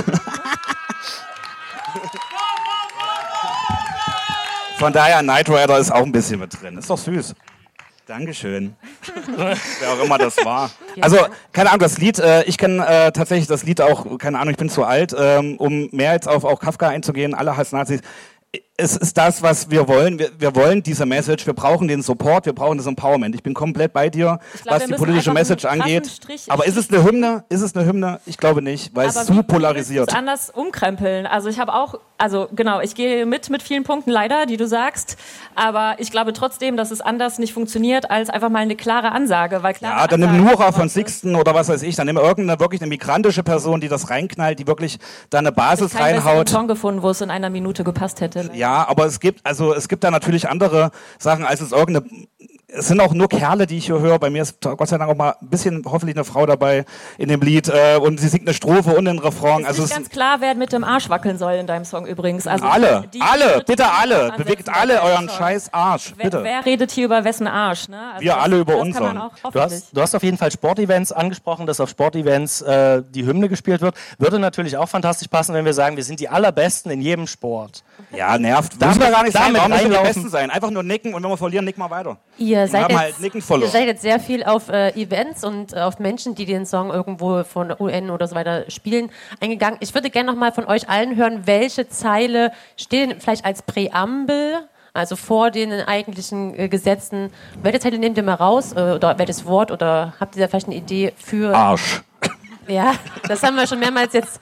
Von daher, Knight Rider ist auch ein bisschen mit drin. Ist doch süß. Dankeschön. Wer auch immer das war. Also, keine Ahnung, das Lied, äh, ich kenne äh, tatsächlich das Lied auch, keine Ahnung, ich bin zu alt, ähm, um mehr jetzt auf auch Kafka einzugehen, alle als Nazis. Es ist das, was wir wollen. Wir, wir wollen diese Message, wir brauchen den Support, wir brauchen das Empowerment. Ich bin komplett bei dir, glaub, was die politische Message angeht. Strich, Aber ist es eine Hymne? Ist es eine Hymne? Ich glaube nicht, weil es zu polarisiert. Es anders umkrempeln. Also ich habe auch, also genau, ich gehe mit mit vielen Punkten leider, die du sagst. Aber ich glaube trotzdem, dass es anders nicht funktioniert, als einfach mal eine klare Ansage. Weil klare ja, dann nimm Ansagen Nura von Sixten oder was weiß ich, dann nimm irgendeine wirklich eine migrantische Person, die das reinknallt, die wirklich da eine Basis ich habe keinen reinhaut. Song gefunden, wo es in einer Minute gepasst hätte. Ja, aber es gibt, also es gibt da natürlich andere Sachen, als es irgendeine, es sind auch nur Kerle, die ich hier höre. Bei mir ist Gott sei Dank auch mal ein bisschen hoffentlich eine Frau dabei in dem Lied äh, und sie singt eine Strophe und einen Refrain. Ist also nicht es ganz klar, wer mit dem Arsch wackeln soll in deinem Song übrigens. Also alle, die, alle, bitte alle, ansetzen bewegt bei alle deinem euren Song. scheiß Arsch, Wer, bitte. wer redet hier über wessen Arsch? Ne? Also Wir das, alle über das unseren. kann man auch Du hast, du hast auf jeden Fall Sportevents angesprochen, dass auf Sportevents äh, die Hymne gespielt wird. Würde natürlich auch fantastisch passen, wenn wir sagen, wir sind die Allerbesten in jedem Sport. Ja, nervt. Damit- Muss man gar nicht sein, damit warum müssen wir die reinlaufen. Besten sein? Einfach nur nicken und wenn wir verlieren, nicken wir weiter. Ihr Wir seid, haben jetzt, halt nickend ihr verloren. seid jetzt sehr viel auf äh, Events und äh, auf Menschen, die den Song irgendwo von der U N oder so weiter spielen, eingegangen. Ich würde gerne noch mal von euch allen hören, welche Zeile steht vielleicht als Präambel, also vor den eigentlichen äh, Gesetzen. Welche Zeile nehmt ihr mal raus äh, oder welches Wort oder habt ihr da vielleicht eine Idee für... Arsch. Ja, das haben wir schon mehrmals jetzt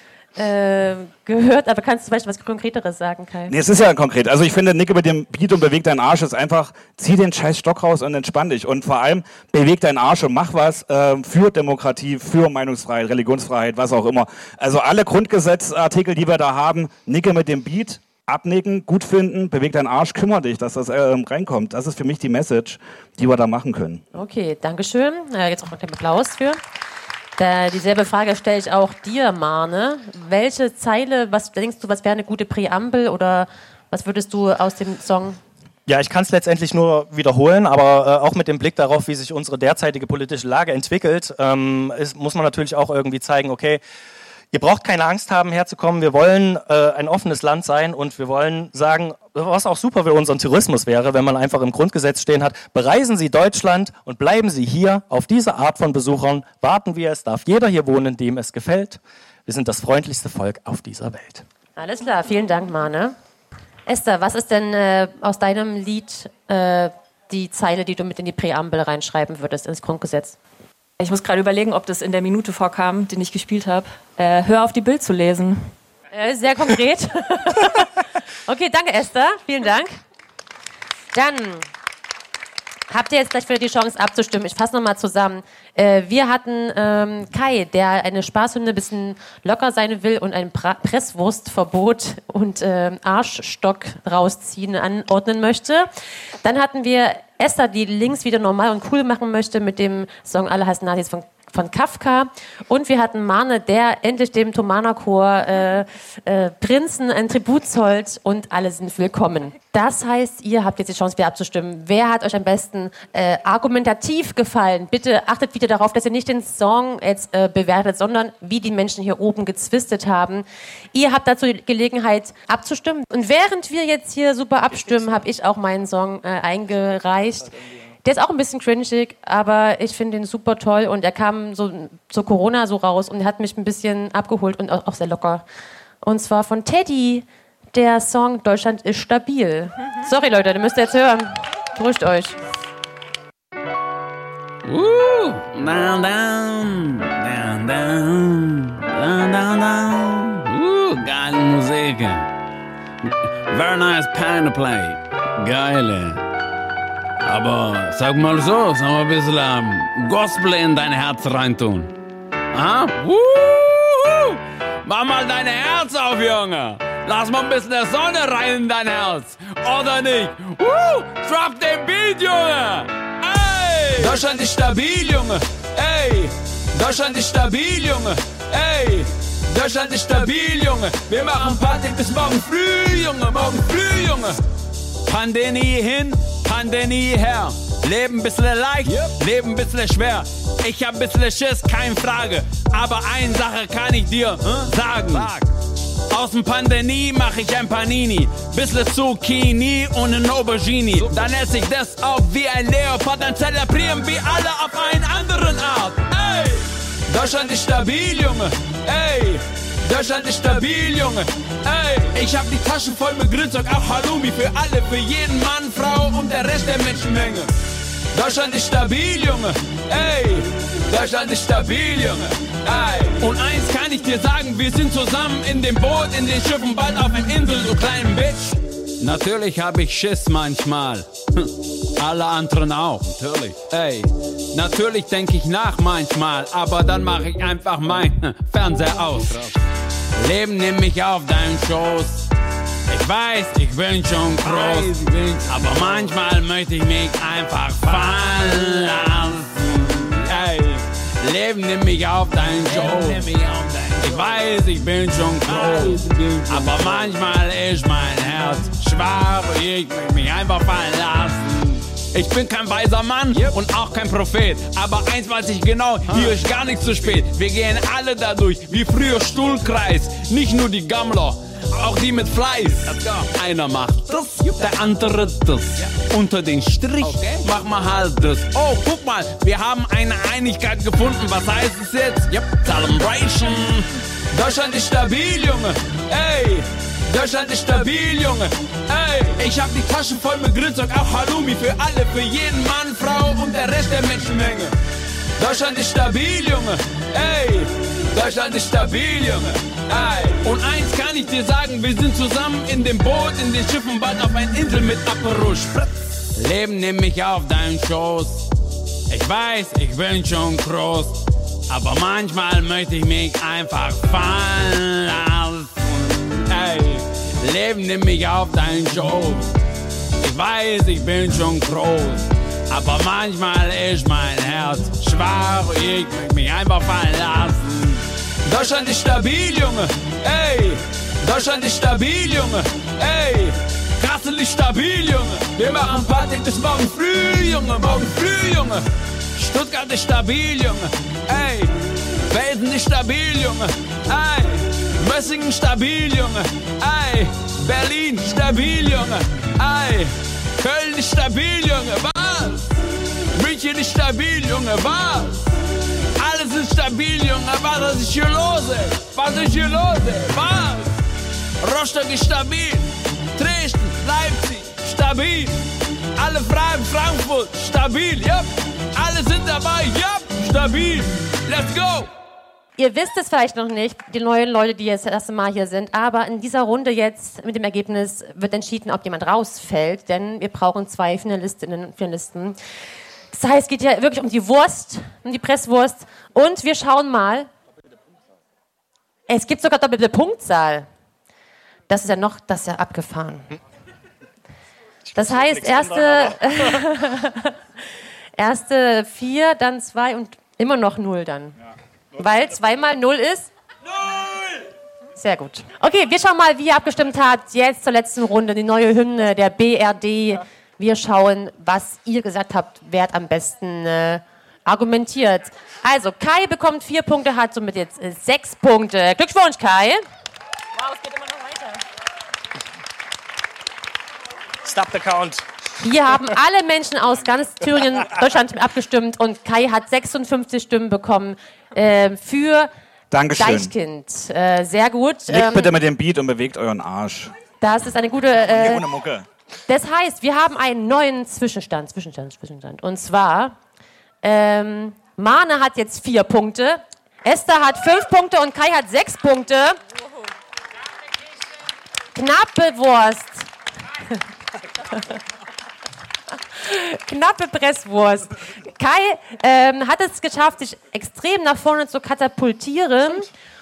äh, gehört, aber kannst du vielleicht was Konkreteres sagen, Kai? Nee, es ist ja konkret. Also ich finde, Nicke mit dem Beat und beweg deinen Arsch ist einfach, zieh den scheiß Stock raus und entspann dich. Und vor allem, beweg deinen Arsch und mach was äh, für Demokratie, für Meinungsfreiheit, Religionsfreiheit, was auch immer. Also alle Grundgesetzartikel, die wir da haben, Nicke mit dem Beat, abnicken, gut finden, beweg deinen Arsch, kümmere dich, dass das äh, reinkommt. Das ist für mich die Message, die wir da machen können. Okay, Dankeschön. Äh, jetzt auch noch einen Applaus für. Da, dieselbe Frage stelle ich auch dir, Marne. Welche Zeile, was denkst du, was wäre eine gute Präambel oder was würdest du aus dem Song... Ja, ich kann es letztendlich nur wiederholen, aber äh, auch mit dem Blick darauf, wie sich unsere derzeitige politische Lage entwickelt, ähm, ist, muss man natürlich auch irgendwie zeigen, okay, Ihr braucht keine Angst haben, herzukommen. Wir wollen äh, ein offenes Land sein und wir wollen sagen, was auch super für unseren Tourismus wäre, wenn man einfach im Grundgesetz stehen hat, bereisen Sie Deutschland und bleiben Sie hier. Auf diese Art von Besuchern warten wir. Es darf jeder hier wohnen, dem es gefällt. Wir sind das freundlichste Volk auf dieser Welt. Alles klar, vielen Dank, Mane. Esther, was ist denn äh, aus deinem Lied äh, die Zeile, die du mit in die Präambel reinschreiben würdest, ins Grundgesetz? Ich muss gerade überlegen, ob das in der Minute vorkam, den ich gespielt habe. Äh, hör auf, die Bild zu lesen. Äh, sehr konkret. Okay, danke Esther, vielen Dank. Dann habt ihr jetzt gleich wieder die Chance abzustimmen. Ich fasse nochmal zusammen. Äh, wir hatten ähm, Kai, der eine Spaßhymne ein bisschen locker sein will und ein Pra- Presswurstverbot und äh, Arschstock rausziehen anordnen möchte. Dann hatten wir Esther, die links wieder normal und cool machen möchte mit dem Song Alle heißen Nazis von von Kafka. Und wir hatten Mane, der endlich dem Thomanerchor äh, äh, Prinzen ein Tribut zollt und alle sind willkommen. Das heißt, ihr habt jetzt die Chance, wieder abzustimmen. Wer hat euch am besten äh, argumentativ gefallen? Bitte achtet wieder darauf, dass ihr nicht den Song jetzt äh, bewertet, sondern wie die Menschen hier oben gezwistet haben. Ihr habt dazu die Gelegenheit abzustimmen. Und während wir jetzt hier super abstimmen, habe ich auch meinen Song äh, eingereicht. Der ist auch ein bisschen cringig, aber ich finde ihn super toll und er kam so zur Corona so raus und er hat mich ein bisschen abgeholt und auch sehr locker. Und zwar von Teddy, der Song Deutschland ist stabil. Sorry Leute, den müsst ihr jetzt hören. Beruhigt euch. Uh, down, down, down, down, down, down, down. Uh, geile Musik. Very nice piano play. Geile. Aber sag mal so, sag mal ein bisschen ähm, Gospel in dein Herz reintun. Ah? Wuhu! Mach mal dein Herz auf, Junge. Lass mal ein bisschen der Sonne rein in dein Herz. Oder nicht? Wuhu! Drop den Beat, Junge. Ey! Deutschland ist stabil, Junge. Ey! Deutschland ist stabil, Junge. Ey! Deutschland ist stabil, Junge. Wir machen Party bis morgen früh, Junge. Morgen früh, Junge. Pandemie hin, Pandemie her. Leben bisschen leicht, yep. Leben bisschen schwer. Ich hab bisschen Schiss, keine Frage. Aber eine Sache kann ich dir hm, sagen. Sag. Aus dem Pandemie mach ich ein Panini. Bisschen Zucchini und ein Aubergine. Super. Dann esse ich das auf wie ein Leopard. Dann zelebrieren wir alle auf eine andere Art. Ey! Deutschland ist stabil, Junge. Ey! Deutschland ist stabil, Junge. Ey, ich hab die Taschen voll mit Grünzeug, auch Halloumi für alle, für jeden Mann, Frau und der Rest der Menschenmenge. Deutschland ist stabil, Junge. Ey, Deutschland ist stabil, Junge. Ey. Und eins kann ich dir sagen, wir sind zusammen in dem Boot, in den Schiffen, bald auf einer Insel, so kleinen Bitch. Natürlich hab ich Schiss manchmal. Alle anderen auch, natürlich. Ey, natürlich denke ich nach manchmal, aber dann mache ich einfach mein Fernseher aus. Leben nimm mich auf deinen Schoß. Ich weiß, ich bin schon groß, aber manchmal möchte ich mich einfach fallen lassen. Ey, Leben nimm mich auf deinen Schoß. Ich weiß, ich bin schon groß, aber manchmal ist mein Herz schwach und ich möchte mich einfach fallen lassen. Ich bin kein weiser Mann yep. und auch kein Prophet. Aber eins weiß ich genau, hier ist gar nichts zu spät. Wir gehen alle dadurch, wie früher Stuhlkreis. Nicht nur die Gammler, auch die mit Fleiß. Einer macht das, der andere das. Unter den Strich okay. mach mal halt das. Oh, guck mal, wir haben eine Einigkeit gefunden. Was heißt es jetzt? Yep, Celebration. Deutschland ist stabil, Junge. Ey! Deutschland ist stabil, Junge. Ey, ich hab die Taschen voll mit Grünzeug, auch Halloumi für alle, für jeden Mann, Frau und der Rest der Menschenmenge. Deutschland ist stabil, Junge. Ey, Deutschland ist stabil, Junge. Ey, und eins kann ich dir sagen, wir sind zusammen in dem Boot, in den Schiffen, bald auf einer Insel mit Aperol Spritz. Leben nimm mich auf deinen Schoß. Ich weiß, ich bin schon groß, aber manchmal möchte ich mich einfach fallen lassen. Ey, Leben nimm mich auf deinen Schoß. Ich weiß, ich bin schon groß, aber manchmal ist mein Herz schwach und ich möchte mich einfach fallen lassen. Deutschland ist stabil, Junge. Ey, Deutschland ist stabil, Junge. Ey, Kassel ist stabil, Junge. Wir machen Party bis morgen früh, Junge. Morgen früh, Junge. Stuttgart ist stabil, Junge. Ey, Belsen ist stabil, Junge. Ey. Mössingen stabil, Junge. Ei, Berlin stabil, Junge. Ei, Köln ist stabil, Junge. Was? München ist stabil, Junge. Was? Alles ist stabil, Junge. Was ist hier los, ey? Was ist hier los, ey? Was? Rostock ist stabil. Dresden, Leipzig, stabil. Alle Fragen, Frankfurt, stabil, yep. Alle sind dabei, yep, stabil. Let's go. Ihr wisst es vielleicht noch nicht, die neuen Leute, die jetzt das erste Mal hier sind, aber in dieser Runde jetzt mit dem Ergebnis wird entschieden, ob jemand rausfällt, denn wir brauchen zwei Finalistinnen und Finalisten. Das heißt, es geht ja wirklich um die Wurst, um die Presswurst und wir schauen mal. Es gibt sogar doppelte Punktzahl. Das ist ja noch, das ist ja abgefahren. Das heißt, erste, erste vier, dann zwei und immer noch null dann. Weil zwei mal null ist? Null! Sehr gut. Okay, wir schauen mal, wie ihr abgestimmt habt. Jetzt zur letzten Runde, die neue Hymne der B R D. Wir schauen, was ihr gesagt habt, wer hat am besten äh, argumentiert. Also, Kai bekommt vier Punkte, hat somit jetzt äh, sechs Punkte. Glückwunsch, Kai. Wow, es geht immer noch weiter. Stop the count. Hier haben alle Menschen aus ganz Thüringen, Deutschland abgestimmt und Kai hat sechsundfünfzig Stimmen bekommen äh, für Dankeschön. Deichkind. Äh, sehr gut. Nickt Ähm, bitte mit dem Beat und bewegt euren Arsch. das ist eine gute... Äh, Ohne Mucke. Das heißt, wir haben einen neuen Zwischenstand, Zwischenstand, Zwischenstand. Und zwar, ähm, Mane hat jetzt vier Punkte, Esther hat fünf Punkte und Kai hat sechs Punkte. Knappe Wurst. Knappe Presswurst. Kai ähm, hat es geschafft, sich extrem nach vorne zu katapultieren.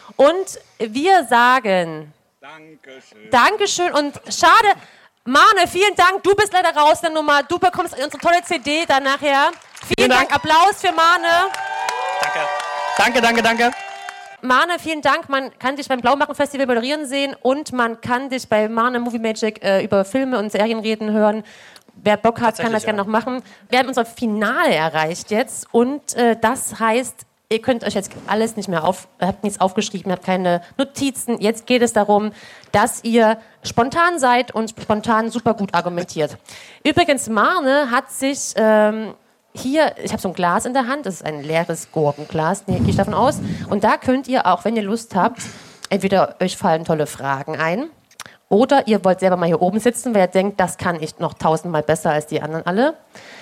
Und wir sagen Dankeschön. Dankeschön und schade, Mane, vielen Dank. Du bist leider raus der Nummer. Du bekommst unsere tolle C D dann nachher. Vielen, vielen Dank. Dank. Applaus für Mane. Danke. Danke, danke, danke. Mane, vielen Dank. Man kann dich beim Blaumachen-Festival moderieren sehen und man kann dich bei Mane Movie Magic äh, über Filme und Serien reden hören. Wer Bock hat, kann das gerne ja. noch machen. Wir haben unser Finale erreicht jetzt und äh, das heißt, ihr könnt euch jetzt alles nicht mehr auf, habt nichts aufgeschrieben, habt keine Notizen. Jetzt geht es darum, dass ihr spontan seid und spontan super gut argumentiert. Übrigens, Mane hat sich ähm, hier, ich habe so ein Glas in der Hand, das ist ein leeres Gurkenglas, nee, gehe ich davon aus. Und da könnt ihr auch, wenn ihr Lust habt, entweder euch fallen tolle Fragen ein oder ihr wollt selber mal hier oben sitzen, weil ihr denkt, das kann ich noch tausendmal besser als die anderen alle.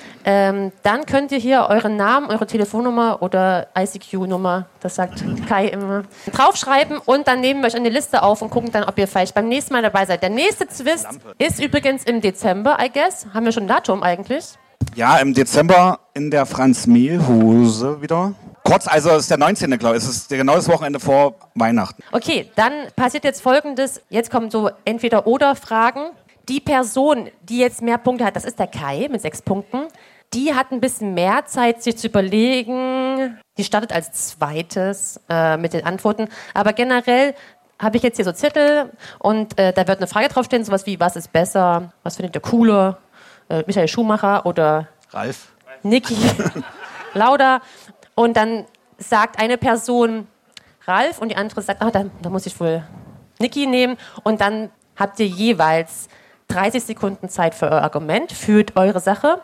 Ähm, dann könnt ihr hier euren Namen, eure Telefonnummer oder I C Q-Nummer, das sagt Kai immer, draufschreiben und dann nehmen wir euch eine Liste auf und gucken dann, ob ihr vielleicht beim nächsten Mal dabei seid. Der nächste Twist Lampe. Ist übrigens im Dezember, I guess. Haben wir schon ein Datum eigentlich? Ja, im Dezember in der Franz-Mehl-Hose wieder. Kurz, also es ist der neunzehnte glaube ich. Es ist genau das Wochenende vor Weihnachten. Okay, dann passiert jetzt Folgendes. Jetzt kommen so Entweder-Oder-Fragen. Die Person, die jetzt mehr Punkte hat, das ist der Kai mit sechs Punkten. Die hat ein bisschen mehr Zeit, sich zu überlegen. Die startet als zweites äh, mit den Antworten. Aber generell habe ich jetzt hier so Zettel und äh, da wird eine Frage draufstehen, sowas wie, was ist besser, was findet ihr cooler? Äh, Michael Schumacher oder Ralf. Niki Lauda. Und dann sagt eine Person Ralf und die andere sagt, ah, da, da muss ich wohl Niki nehmen. Und dann habt ihr jeweils dreißig Sekunden Zeit für euer Argument, führt eure Sache.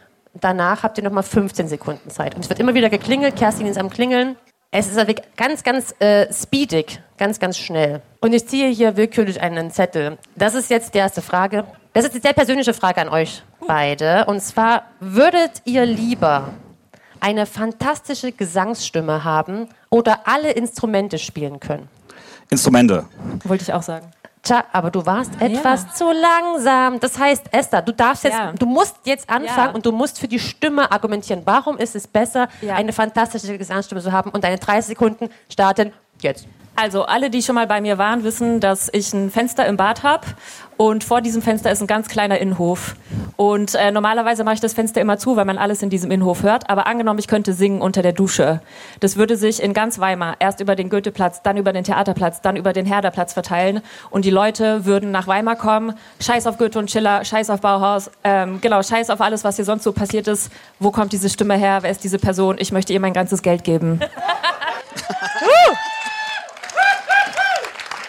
Danach habt ihr nochmal fünfzehn Sekunden Zeit. Und es wird immer wieder geklingelt, Kerstin ist am Klingeln. Es ist also ganz, ganz äh, speedig, ganz, ganz schnell. Und ich ziehe hier willkürlich einen Zettel. Das ist jetzt die erste Frage. Das ist eine sehr persönliche Frage an euch beide. Und zwar, würdet ihr lieber eine fantastische Gesangsstimme haben oder alle Instrumente spielen können? Instrumente. Wollte ich auch sagen. Tja, aber du warst etwas ja. zu langsam. Das heißt, Esther, du darfst jetzt, ja. du musst jetzt anfangen ja. und du musst für die Stimme argumentieren. Warum ist es besser, ja. eine fantastische Gesangsstimme zu haben? Und deine dreißig Sekunden starten jetzt. Also alle, die schon mal bei mir waren, wissen, dass ich ein Fenster im Bad habe und vor diesem Fenster ist ein ganz kleiner Innenhof. Und äh, normalerweise mache ich das Fenster immer zu, weil man alles in diesem Innenhof hört. Aber angenommen, ich könnte singen unter der Dusche. Das würde sich in ganz Weimar erst über den Goetheplatz, dann über den Theaterplatz, dann über den Herderplatz verteilen. Und die Leute würden nach Weimar kommen. Scheiß auf Goethe und Schiller, scheiß auf Bauhaus. Ähm, genau, scheiß auf alles, was hier sonst so passiert ist. Wo kommt diese Stimme her? Wer ist diese Person? Ich möchte ihr mein ganzes Geld geben.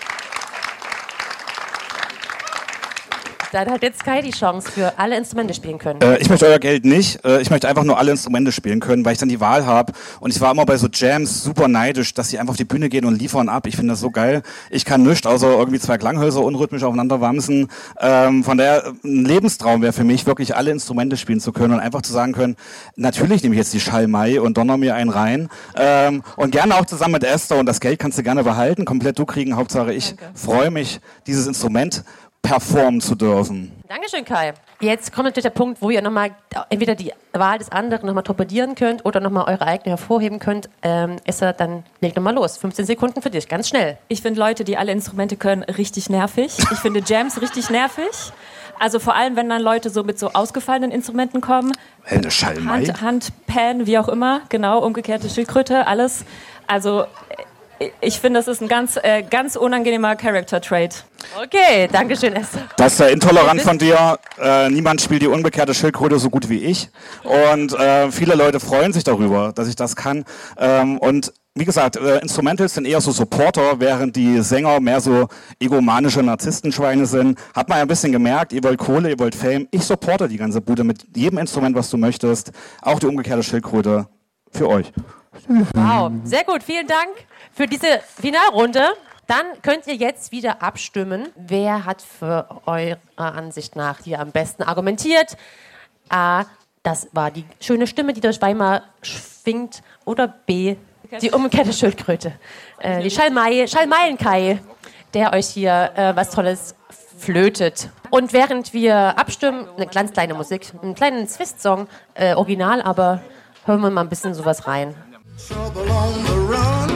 Dann hat jetzt Kai die Chance für alle Instrumente spielen können. Äh, ich möchte euer Geld nicht. Äh, ich möchte einfach nur alle Instrumente spielen können, weil ich dann die Wahl habe. Und ich war immer bei so Jams super neidisch, dass sie einfach auf die Bühne gehen und liefern ab. Ich finde das so geil. Ich kann nichts, außer irgendwie zwei Klanghölzer unrhythmisch aufeinander wamsen. Ähm, von daher, ein Lebenstraum wäre für mich, wirklich alle Instrumente spielen zu können und einfach zu sagen können, natürlich nehme ich jetzt die Schalmei und donner mir einen rein. Ähm, und gerne auch zusammen mit Esther. Und das Geld kannst du gerne behalten, komplett du kriegen. Hauptsache, ich freue mich, dieses Instrument performen zu dürfen. Dankeschön, Kai. Jetzt kommt natürlich der Punkt, wo ihr nochmal entweder die Wahl des anderen nochmal torpedieren könnt oder nochmal eure eigene hervorheben könnt. Ähm, Esther, dann leg nochmal los. fünfzehn Sekunden für dich, ganz schnell. Ich finde Leute, die alle Instrumente können, richtig nervig. Ich finde Jams richtig nervig. Also vor allem, wenn dann Leute so mit so ausgefallenen Instrumenten kommen. Eine Schalmei? Hand, Hand, Pan, wie auch immer. Genau, umgekehrte Schildkröte, alles. Also ich finde, das ist ein ganz, äh, ganz unangenehmer Character-Trait. Okay, danke schön, Esther. Das ist ja intolerant von dir. Äh, niemand spielt die umgekehrte Schildkröte so gut wie ich. Und äh, viele Leute freuen sich darüber, dass ich das kann. Ähm, und wie gesagt, äh, Instrumentals sind eher so Supporter, während die Sänger mehr so egomanische Narzisstenschweine sind. Hat man ja ein bisschen gemerkt, ihr wollt Kohle, ihr wollt Fame. Ich supporte die ganze Bude mit jedem Instrument, was du möchtest. Auch die umgekehrte Schildkröte für euch. Wow, sehr gut. Vielen Dank für diese Finalrunde. Dann könnt ihr jetzt wieder abstimmen. Wer hat für eurer Ansicht nach hier am besten argumentiert? A, das war die schöne Stimme, die durch Weimar schwingt. Oder B, die umgekehrte Schildkröte. Äh, die Schalmei, Schalmeienkai, der euch hier äh, was Tolles flötet. Und während wir abstimmen, eine ganz kleine Musik, einen kleinen Zwist-Song, äh, original, aber hören wir mal ein bisschen sowas rein. Trouble on the run,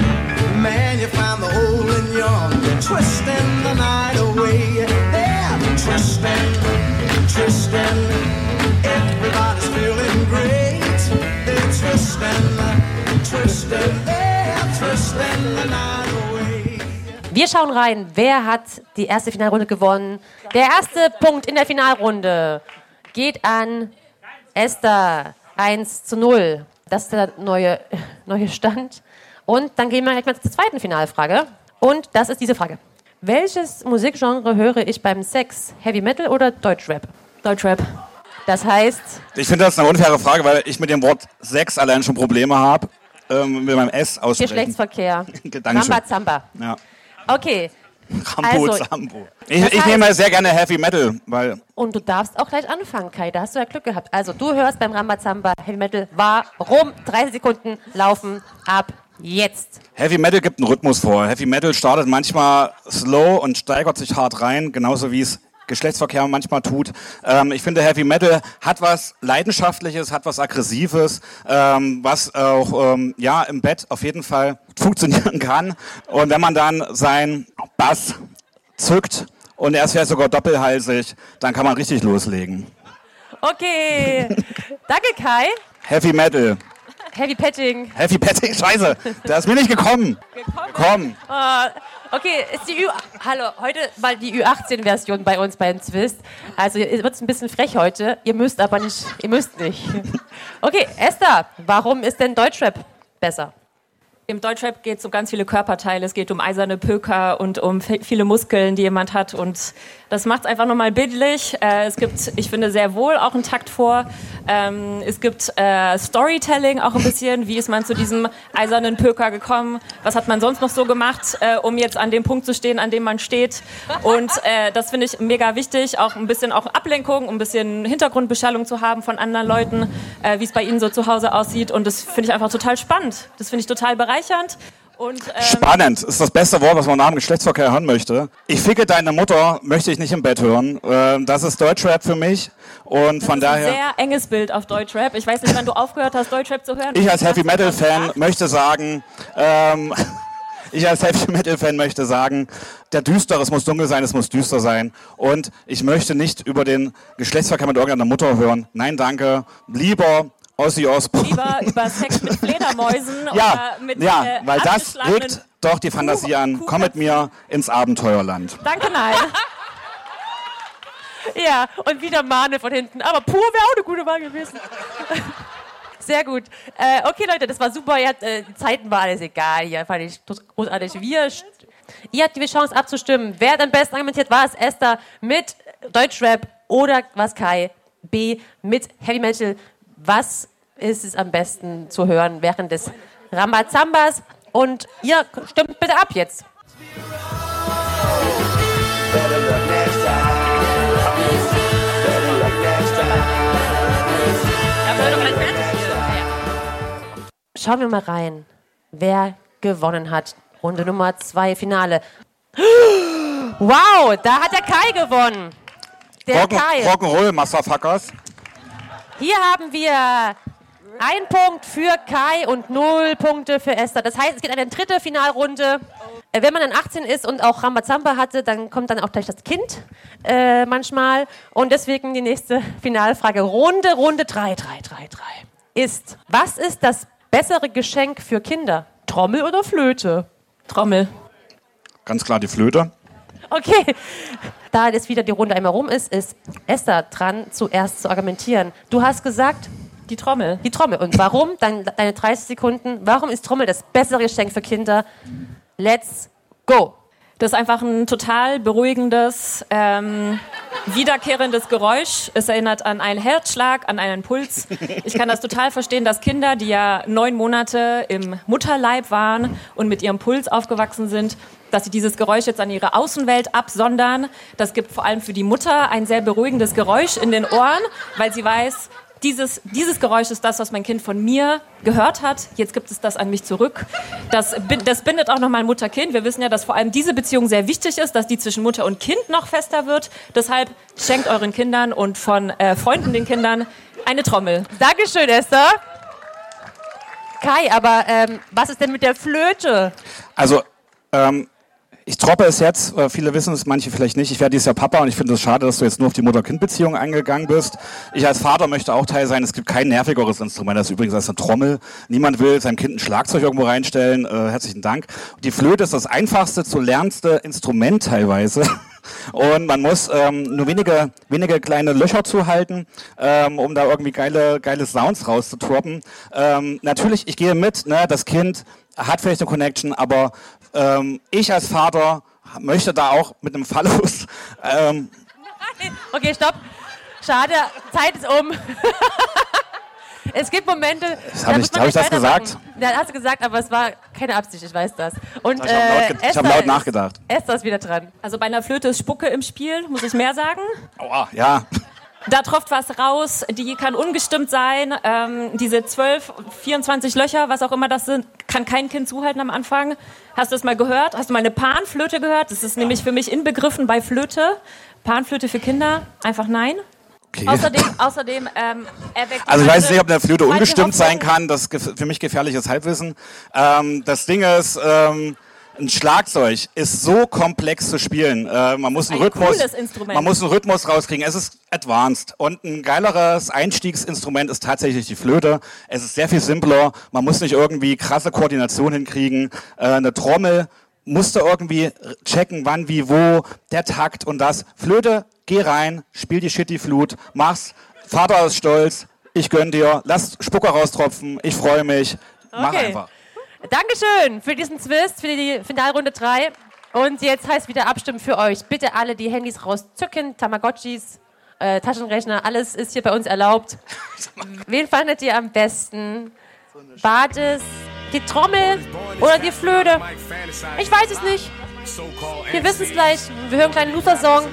man, you find the hole in your twisting the night away. They're twisting, twisting, everybody's feeling great. They're twisting, twisting, they're twisting the night away. Wir schauen rein, wer hat die erste Finalrunde gewonnen. Der erste Punkt in der Finalrunde geht an Esther, eins zu null. Das ist der neue, neue Stand. Und dann gehen wir gleich mal zur zweiten Finalfrage. Und das ist diese Frage. Welches Musikgenre höre ich beim Sex? Heavy Metal oder Deutschrap? Deutschrap. Das heißt... Ich finde das eine unfaire Frage, weil ich mit dem Wort Sex allein schon Probleme habe. Ähm, mit meinem S aussprechen. Geschlechtsverkehr. Dankeschön. Rambazamba. Ja. Okay. Rambo, Also, Zambo. Ich, ich nehme sehr gerne Heavy Metal, weil... Und du darfst auch gleich anfangen, Kai. Da hast du ja Glück gehabt. Also, du hörst beim Rambazamba Heavy Metal. Warum? dreißig Sekunden laufen ab jetzt. Heavy Metal gibt einen Rhythmus vor. Heavy Metal startet manchmal slow und steigert sich hart rein, genauso wie es Geschlechtsverkehr manchmal tut. Ähm, ich finde, Heavy Metal hat was Leidenschaftliches, hat was Aggressives, ähm, was auch ähm, ja im Bett auf jeden Fall funktionieren kann. Und wenn man dann seinen Bass zückt und er ist vielleicht sogar doppelhalsig, dann kann man richtig loslegen. Okay. Danke, Kai. Heavy Metal. Heavy Petting. Heavy Petting, scheiße. Der ist mir nicht gekommen. Gekommen. Uh, okay, ist die Ü... Hallo, heute mal die Ü achtzehn Version bei uns beim Twist. Also, ihr wird ein bisschen frech heute. Ihr müsst aber nicht... Ihr müsst nicht. Okay, Esther, warum ist denn Deutschrap besser? Im Deutschrap geht es um ganz viele Körperteile. Es geht um eiserne Pöker und um viele Muskeln, die jemand hat. Und das macht es einfach nochmal bildlich. Äh, es gibt, ich finde, sehr wohl auch einen Takt vor. Ähm, es gibt äh, Storytelling auch ein bisschen. Wie ist man zu diesem eisernen Pöker gekommen? Was hat man sonst noch so gemacht, äh, um jetzt an dem Punkt zu stehen, an dem man steht? Und äh, das finde ich mega wichtig. Auch ein bisschen auch Ablenkung, um ein bisschen Hintergrundbeschallung zu haben von anderen Leuten, äh, wie es bei ihnen so zu Hause aussieht. Und das finde ich einfach total spannend. Das finde ich total bereichernd. Und, ähm Spannend ist das beste Wort, was man nach dem Geschlechtsverkehr hören möchte. Ich ficke deine Mutter, möchte ich nicht im Bett hören. Ähm, das ist Deutschrap für mich. Und das von ist daher. Ein sehr enges Bild auf Deutschrap. Ich weiß nicht, wann du aufgehört hast, Deutschrap zu hören. Ich als Heavy Metal Fan möchte sagen, ähm, ich als Heavy Metal Fan möchte sagen, der Düstere, es muss dunkel sein, es muss düster sein. Und ich möchte nicht über den Geschlechtsverkehr mit irgendeiner Mutter hören. Nein, danke. Lieber Ozzy Osbourne. Lieber über Sex mit Fledermäusen ja, oder mit Ja, äh, weil das regt doch die Fantasie Kuh, an. Kuh, Komm mit mir ins Abenteuerland. Danke, nein. Ja, und wieder Mahne von hinten. Aber pur wäre auch eine gute Wahl gewesen. Sehr gut. Äh, okay, Leute, das war super. Ihr habt, äh, die Zeiten waren alles egal. Hier fand ich großartig. Wir, ihr habt die Chance abzustimmen. Wer hat am besten argumentiert? War es Esther mit Deutschrap oder was Kai? B, mit Heavy Metal. Was ist es am besten zu hören während des Rambazambas? Und ihr stimmt bitte ab jetzt. Schauen wir mal rein, wer gewonnen hat. Runde Nummer zwei, Finale. Wow, da hat der Kai gewonnen. Der Rock, Kai. Rock'n'Roll, Motherfuckers. Hier haben wir ein Punkt für Kai und null Punkte für Esther. Das heißt, es geht eine dritte Finalrunde. Äh, wenn man dann achtzehn ist und auch Rambazamba hatte, dann kommt dann auch gleich das Kind äh, manchmal. Und deswegen die nächste Finalfrage. Runde, Runde drei, drei, drei, drei. Ist, was ist das bessere Geschenk für Kinder? Trommel oder Flöte? Trommel. Ganz klar die Flöte. Okay, da jetzt wieder die Runde einmal rum ist, ist Esther dran, zuerst zu argumentieren. Du hast gesagt, die Trommel. Die Trommel. Und warum? Dein, deine dreißig Sekunden. Warum ist Trommel das bessere Geschenk für Kinder? Let's go. Das ist einfach ein total beruhigendes, ähm, wiederkehrendes Geräusch. Es erinnert an einen Herzschlag, an einen Puls. Ich kann das total verstehen, dass Kinder, die ja neun Monate im Mutterleib waren und mit ihrem Puls aufgewachsen sind, dass sie dieses Geräusch jetzt an ihre Außenwelt absondern. Das gibt vor allem für die Mutter ein sehr beruhigendes Geräusch in den Ohren, weil sie weiß, Dieses, dieses Geräusch ist das, was mein Kind von mir gehört hat. Jetzt gibt es das an mich zurück. Das, das bindet auch nochmal Mutter-Kind. Wir wissen ja, dass vor allem diese Beziehung sehr wichtig ist, dass die zwischen Mutter und Kind noch fester wird. Deshalb schenkt euren Kindern und von äh, Freunden den Kindern eine Trommel. Dankeschön, Esther. Kai, aber ähm, was ist denn mit der Flöte? Also, ähm, ich droppe es jetzt, äh, viele wissen es, manche vielleicht nicht. Ich werde dieses Jahr Papa und ich finde es schade, dass du jetzt nur auf die Mutter-Kind-Beziehung eingegangen bist. Ich als Vater möchte auch Teil sein. Es gibt kein nervigeres Instrument, das ist übrigens als eine Trommel. Niemand will seinem Kind ein Schlagzeug irgendwo reinstellen. Äh, herzlichen Dank. Die Flöte ist das einfachste zu lernendste Instrument teilweise. Und man muss ähm, nur wenige, wenige kleine Löcher zuhalten, ähm, um da irgendwie geile, geile Sounds rauszutroppen. Ähm, natürlich, ich gehe mit, ne, das Kind hat vielleicht eine Connection, aber ähm, ich als Vater möchte da auch mit einem Phallus... Ähm okay, stopp. Schade, Zeit ist um. Es gibt Momente... Das habe ich, hab ich das gesagt? Ja, hast du gesagt, aber es war keine Absicht, ich weiß das. Und, ich habe laut, äh, hab laut nachgedacht. Esther ist wieder dran. Also bei einer Flöte ist Spucke im Spiel, muss ich mehr sagen? Aua, ja. Da tropft was raus, die kann ungestimmt sein. Ähm, diese zwölf, vierundzwanzig Löcher, was auch immer das sind, kann kein Kind zuhalten am Anfang. Hast du das mal gehört? Hast du mal eine Panflöte gehört? Das ist nämlich für mich inbegriffen bei Flöte. Panflöte für Kinder, einfach nein. Okay. Außerdem, außerdem ähm, erweckt also ich weiß nicht, ob eine Flöte ungestimmt sein kann. Das ist für mich gefährliches Halbwissen. Ähm, das Ding ist... Ähm, Ein Schlagzeug ist so komplex zu spielen. Äh, man muss einen ein Rhythmus, cooles Instrument. man muss einen Rhythmus rauskriegen. Es ist advanced und ein geileres Einstiegsinstrument ist tatsächlich die Flöte. Es ist sehr viel simpler. Man muss nicht irgendwie krasse Koordination hinkriegen. Äh, eine Trommel musst du irgendwie checken, wann, wie, wo, der Takt und das. Flöte, geh rein, spiel die Shitty-Flut, mach's. Vater ist stolz. Ich gönn dir. Lass Spucke raustropfen. Ich freue mich. Mach Okay. einfach. Dankeschön für diesen Twist, für die Finalrunde drei. Und jetzt heißt wieder abstimmen für euch. Bitte alle die Handys rauszücken, Tamagotchis, äh, Taschenrechner, alles ist hier bei uns erlaubt. Wen fandet ihr am besten? Bades, die Trommel oder die Flöte? Ich weiß es nicht. Wir wissen es gleich. Wir hören einen kleinen Luther-Song.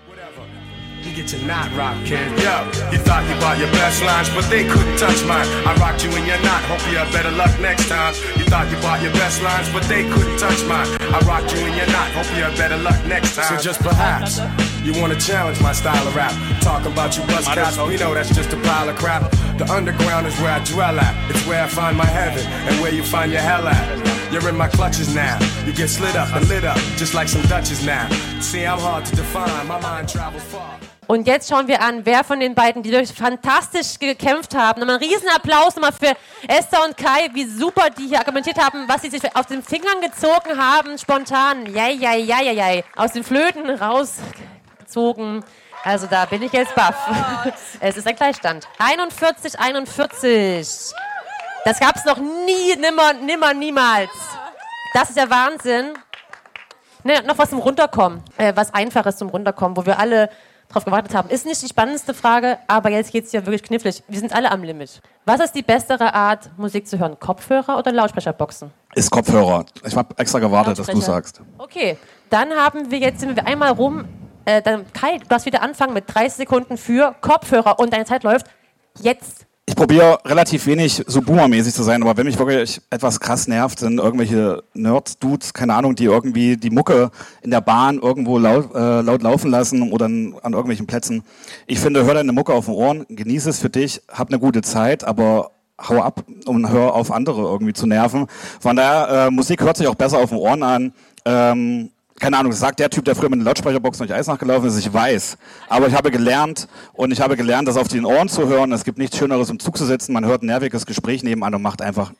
You get your knot rock, kid. Yo, you thought you bought your best lines, but they couldn't touch mine. I rocked you in your knot, hope you have better luck next time. You thought you bought your best lines, but they couldn't touch mine. I rocked you in your knot, hope you have better luck next time. So just perhaps, you wanna challenge my style of rap. Talking about you bust cats, we know that's just a pile of crap. The underground is where I dwell at. It's where I find my heaven, and where you find your hell at. You're in my clutches now. You get slid up and lit up, just like some Dutches now. See, I'm hard to define, my mind travels far. Und jetzt schauen wir an, wer von den beiden, die durch fantastisch gekämpft haben. Nochmal einen riesen Applaus nochmal für Esther und Kai, wie super die hier argumentiert haben, was sie sich aus den Fingern gezogen haben, spontan. Jai, jai, jai, jai, jai. Aus den Flöten rausgezogen. Also da bin ich jetzt baff. Es ist ein Gleichstand. einundvierzig, einundvierzig. Das gab's noch nie, nimmer, nimmer, niemals. Das ist der Wahnsinn. Ne, noch was zum Runterkommen. Äh, was Einfaches zum Runterkommen, wo wir alle drauf gewartet haben. Ist nicht die spannendste Frage, aber jetzt geht's ja wirklich knifflig. Wir sind alle am Limit. Was ist die bessere Art, Musik zu hören? Kopfhörer oder Lautsprecherboxen? Ist Kopfhörer. Ich habe extra gewartet, dass du sagst. Okay, dann haben wir jetzt, sind wir einmal rum. Äh, dann Kai, du darfst wieder anfangen mit dreißig Sekunden für Kopfhörer und deine Zeit läuft jetzt. Ich probiere relativ wenig so boomermäßig zu sein, aber wenn mich wirklich etwas krass nervt, sind irgendwelche Nerd-Dudes, keine Ahnung, die irgendwie die Mucke in der Bahn irgendwo laut, äh, laut laufen lassen oder an, an irgendwelchen Plätzen. Ich finde, hör deine Mucke auf den Ohren, genieße es für dich, hab eine gute Zeit, aber hau ab und hör auf andere irgendwie zu nerven. Von daher, äh, Musik hört sich auch besser auf den Ohren an. Ähm, Keine Ahnung, das sagt der Typ, der früher mit den Lautsprecherboxen durch Eis nachgelaufen ist, ich weiß. Aber ich habe gelernt und ich habe gelernt, das auf den Ohren zu hören. Es gibt nichts Schöneres, im Zug zu sitzen. Man hört ein nerviges Gespräch nebenan und macht einfach.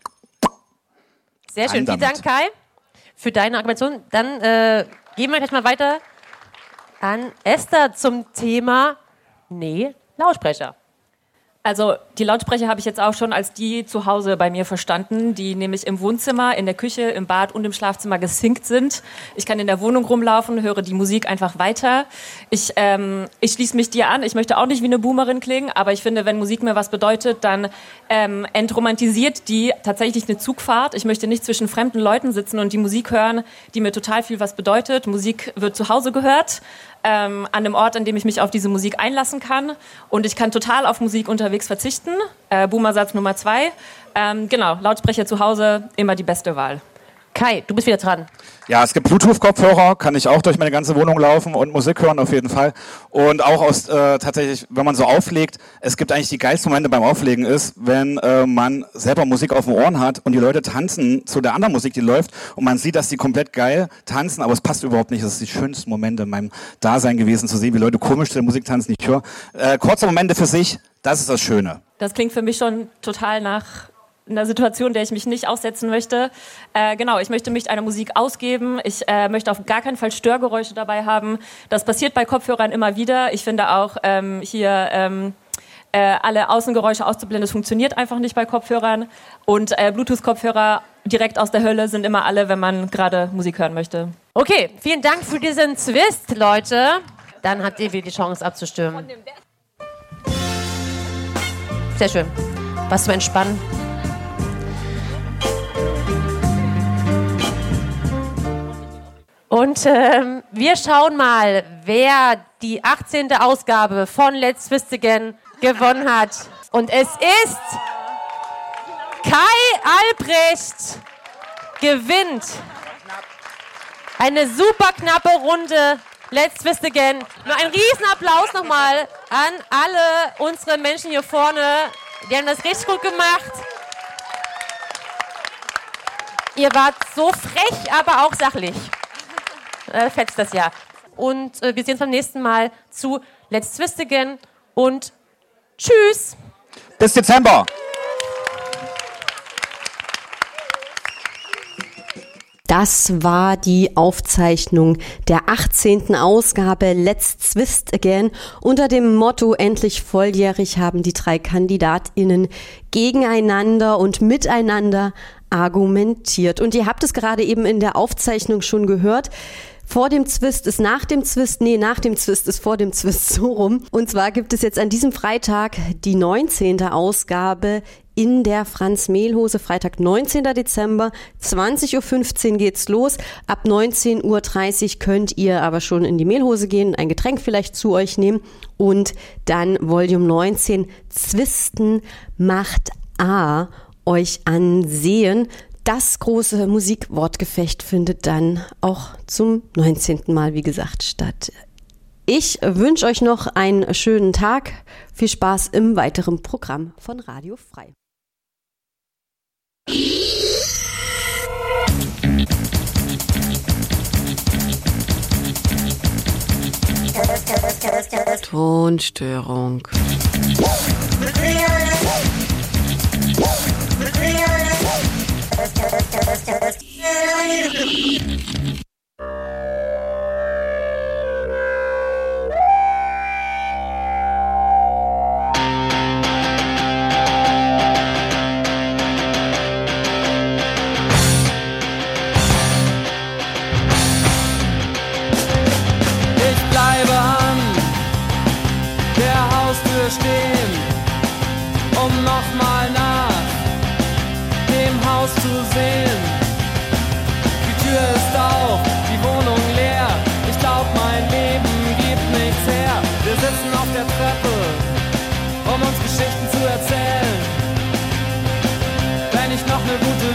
Sehr schön. Vielen Dank, Kai, für deine Argumentation. Dann äh, gehen wir gleich mal weiter an Esther zum Thema, nee, Lautsprecher. Also die Lautsprecher habe ich jetzt auch schon als die zu Hause bei mir verstanden, die nämlich im Wohnzimmer, in der Küche, im Bad und im Schlafzimmer gesynkt sind. Ich kann in der Wohnung rumlaufen, höre die Musik einfach weiter. Ich, ähm, ich schließe mich dir an. Ich möchte auch nicht wie eine Boomerin klingen, aber ich finde, wenn Musik mir was bedeutet, dann ähm, entromantisiert die tatsächlich eine Zugfahrt. Ich möchte nicht zwischen fremden Leuten sitzen und die Musik hören, die mir total viel was bedeutet. Musik wird zu Hause gehört. Ähm, an dem Ort, an dem ich mich auf diese Musik einlassen kann. Und ich kann total auf Musik unterwegs verzichten. Äh, Boomersatz Nummer zwei. Ähm, genau, Lautsprecher zu Hause, immer die beste Wahl. Kai, du bist wieder dran. Ja, es gibt Bluetooth-Kopfhörer, kann ich auch durch meine ganze Wohnung laufen und Musik hören auf jeden Fall. Und auch aus äh, tatsächlich, wenn man so auflegt, es gibt eigentlich die geilsten Momente beim Auflegen ist, wenn äh, man selber Musik auf den Ohren hat und die Leute tanzen zu der anderen Musik, die läuft und man sieht, dass die komplett geil tanzen, aber es passt überhaupt nicht. Das ist die schönsten Momente in meinem Dasein gewesen, zu sehen, wie Leute komisch zu der Musik tanzen. Ich höre äh, kurze Momente für sich, das ist das Schöne. Das klingt für mich schon total nach in einer Situation, der ich mich nicht aussetzen möchte. Äh, genau, ich möchte mich einer Musik ausgeben. Ich äh, möchte auf gar keinen Fall Störgeräusche dabei haben. Das passiert bei Kopfhörern immer wieder. Ich finde auch ähm, hier ähm, äh, alle Außengeräusche auszublenden. Das funktioniert einfach nicht bei Kopfhörern. Und äh, Bluetooth-Kopfhörer direkt aus der Hölle sind immer alle, wenn man gerade Musik hören möchte. Okay, vielen Dank für diesen Twist, Leute. Dann habt ihr wieder die Chance abzustimmen. Sehr schön. Was zum Entspannen. Und ähm, wir schauen mal, wer die achtzehnte Ausgabe von Let's Twist Again gewonnen hat. Und es ist Kai Albrecht gewinnt. Eine super knappe Runde Let's Twist Again. Nur ein Riesenapplaus nochmal an alle unsere Menschen hier vorne. Die haben das richtig gut gemacht. Ihr wart so frech, aber auch sachlich. Äh, fetzt das ja. Und äh, wir sehen uns beim nächsten Mal zu Let's Twist Again und tschüss. Bis Dezember. Das war die Aufzeichnung der achtzehnten Ausgabe Let's Twist Again. Unter dem Motto Endlich volljährig haben die drei KandidatInnen gegeneinander und miteinander argumentiert. Und ihr habt es gerade eben in der Aufzeichnung schon gehört. Vor dem Zwist ist nach dem Zwist, nee, nach dem Zwist ist vor dem Zwist, so rum. Und zwar gibt es jetzt an diesem Freitag die neunzehnte Ausgabe in der Franz-Mehlhose, Freitag, neunzehnten Dezember, zwanzig Uhr fünfzehn geht's los. Ab neunzehn Uhr dreißig könnt ihr aber schon in die Mehlhose gehen, ein Getränk vielleicht zu euch nehmen und dann Volume neunzehn, Zwisten macht A, euch ansehen. Das große Musikwortgefecht findet dann auch zum neunzehnten Mal, wie gesagt, statt. Ich wünsche euch noch einen schönen Tag. Viel Spaß im weiteren Programm von Radio Frei. Tonstörung. auszusehen.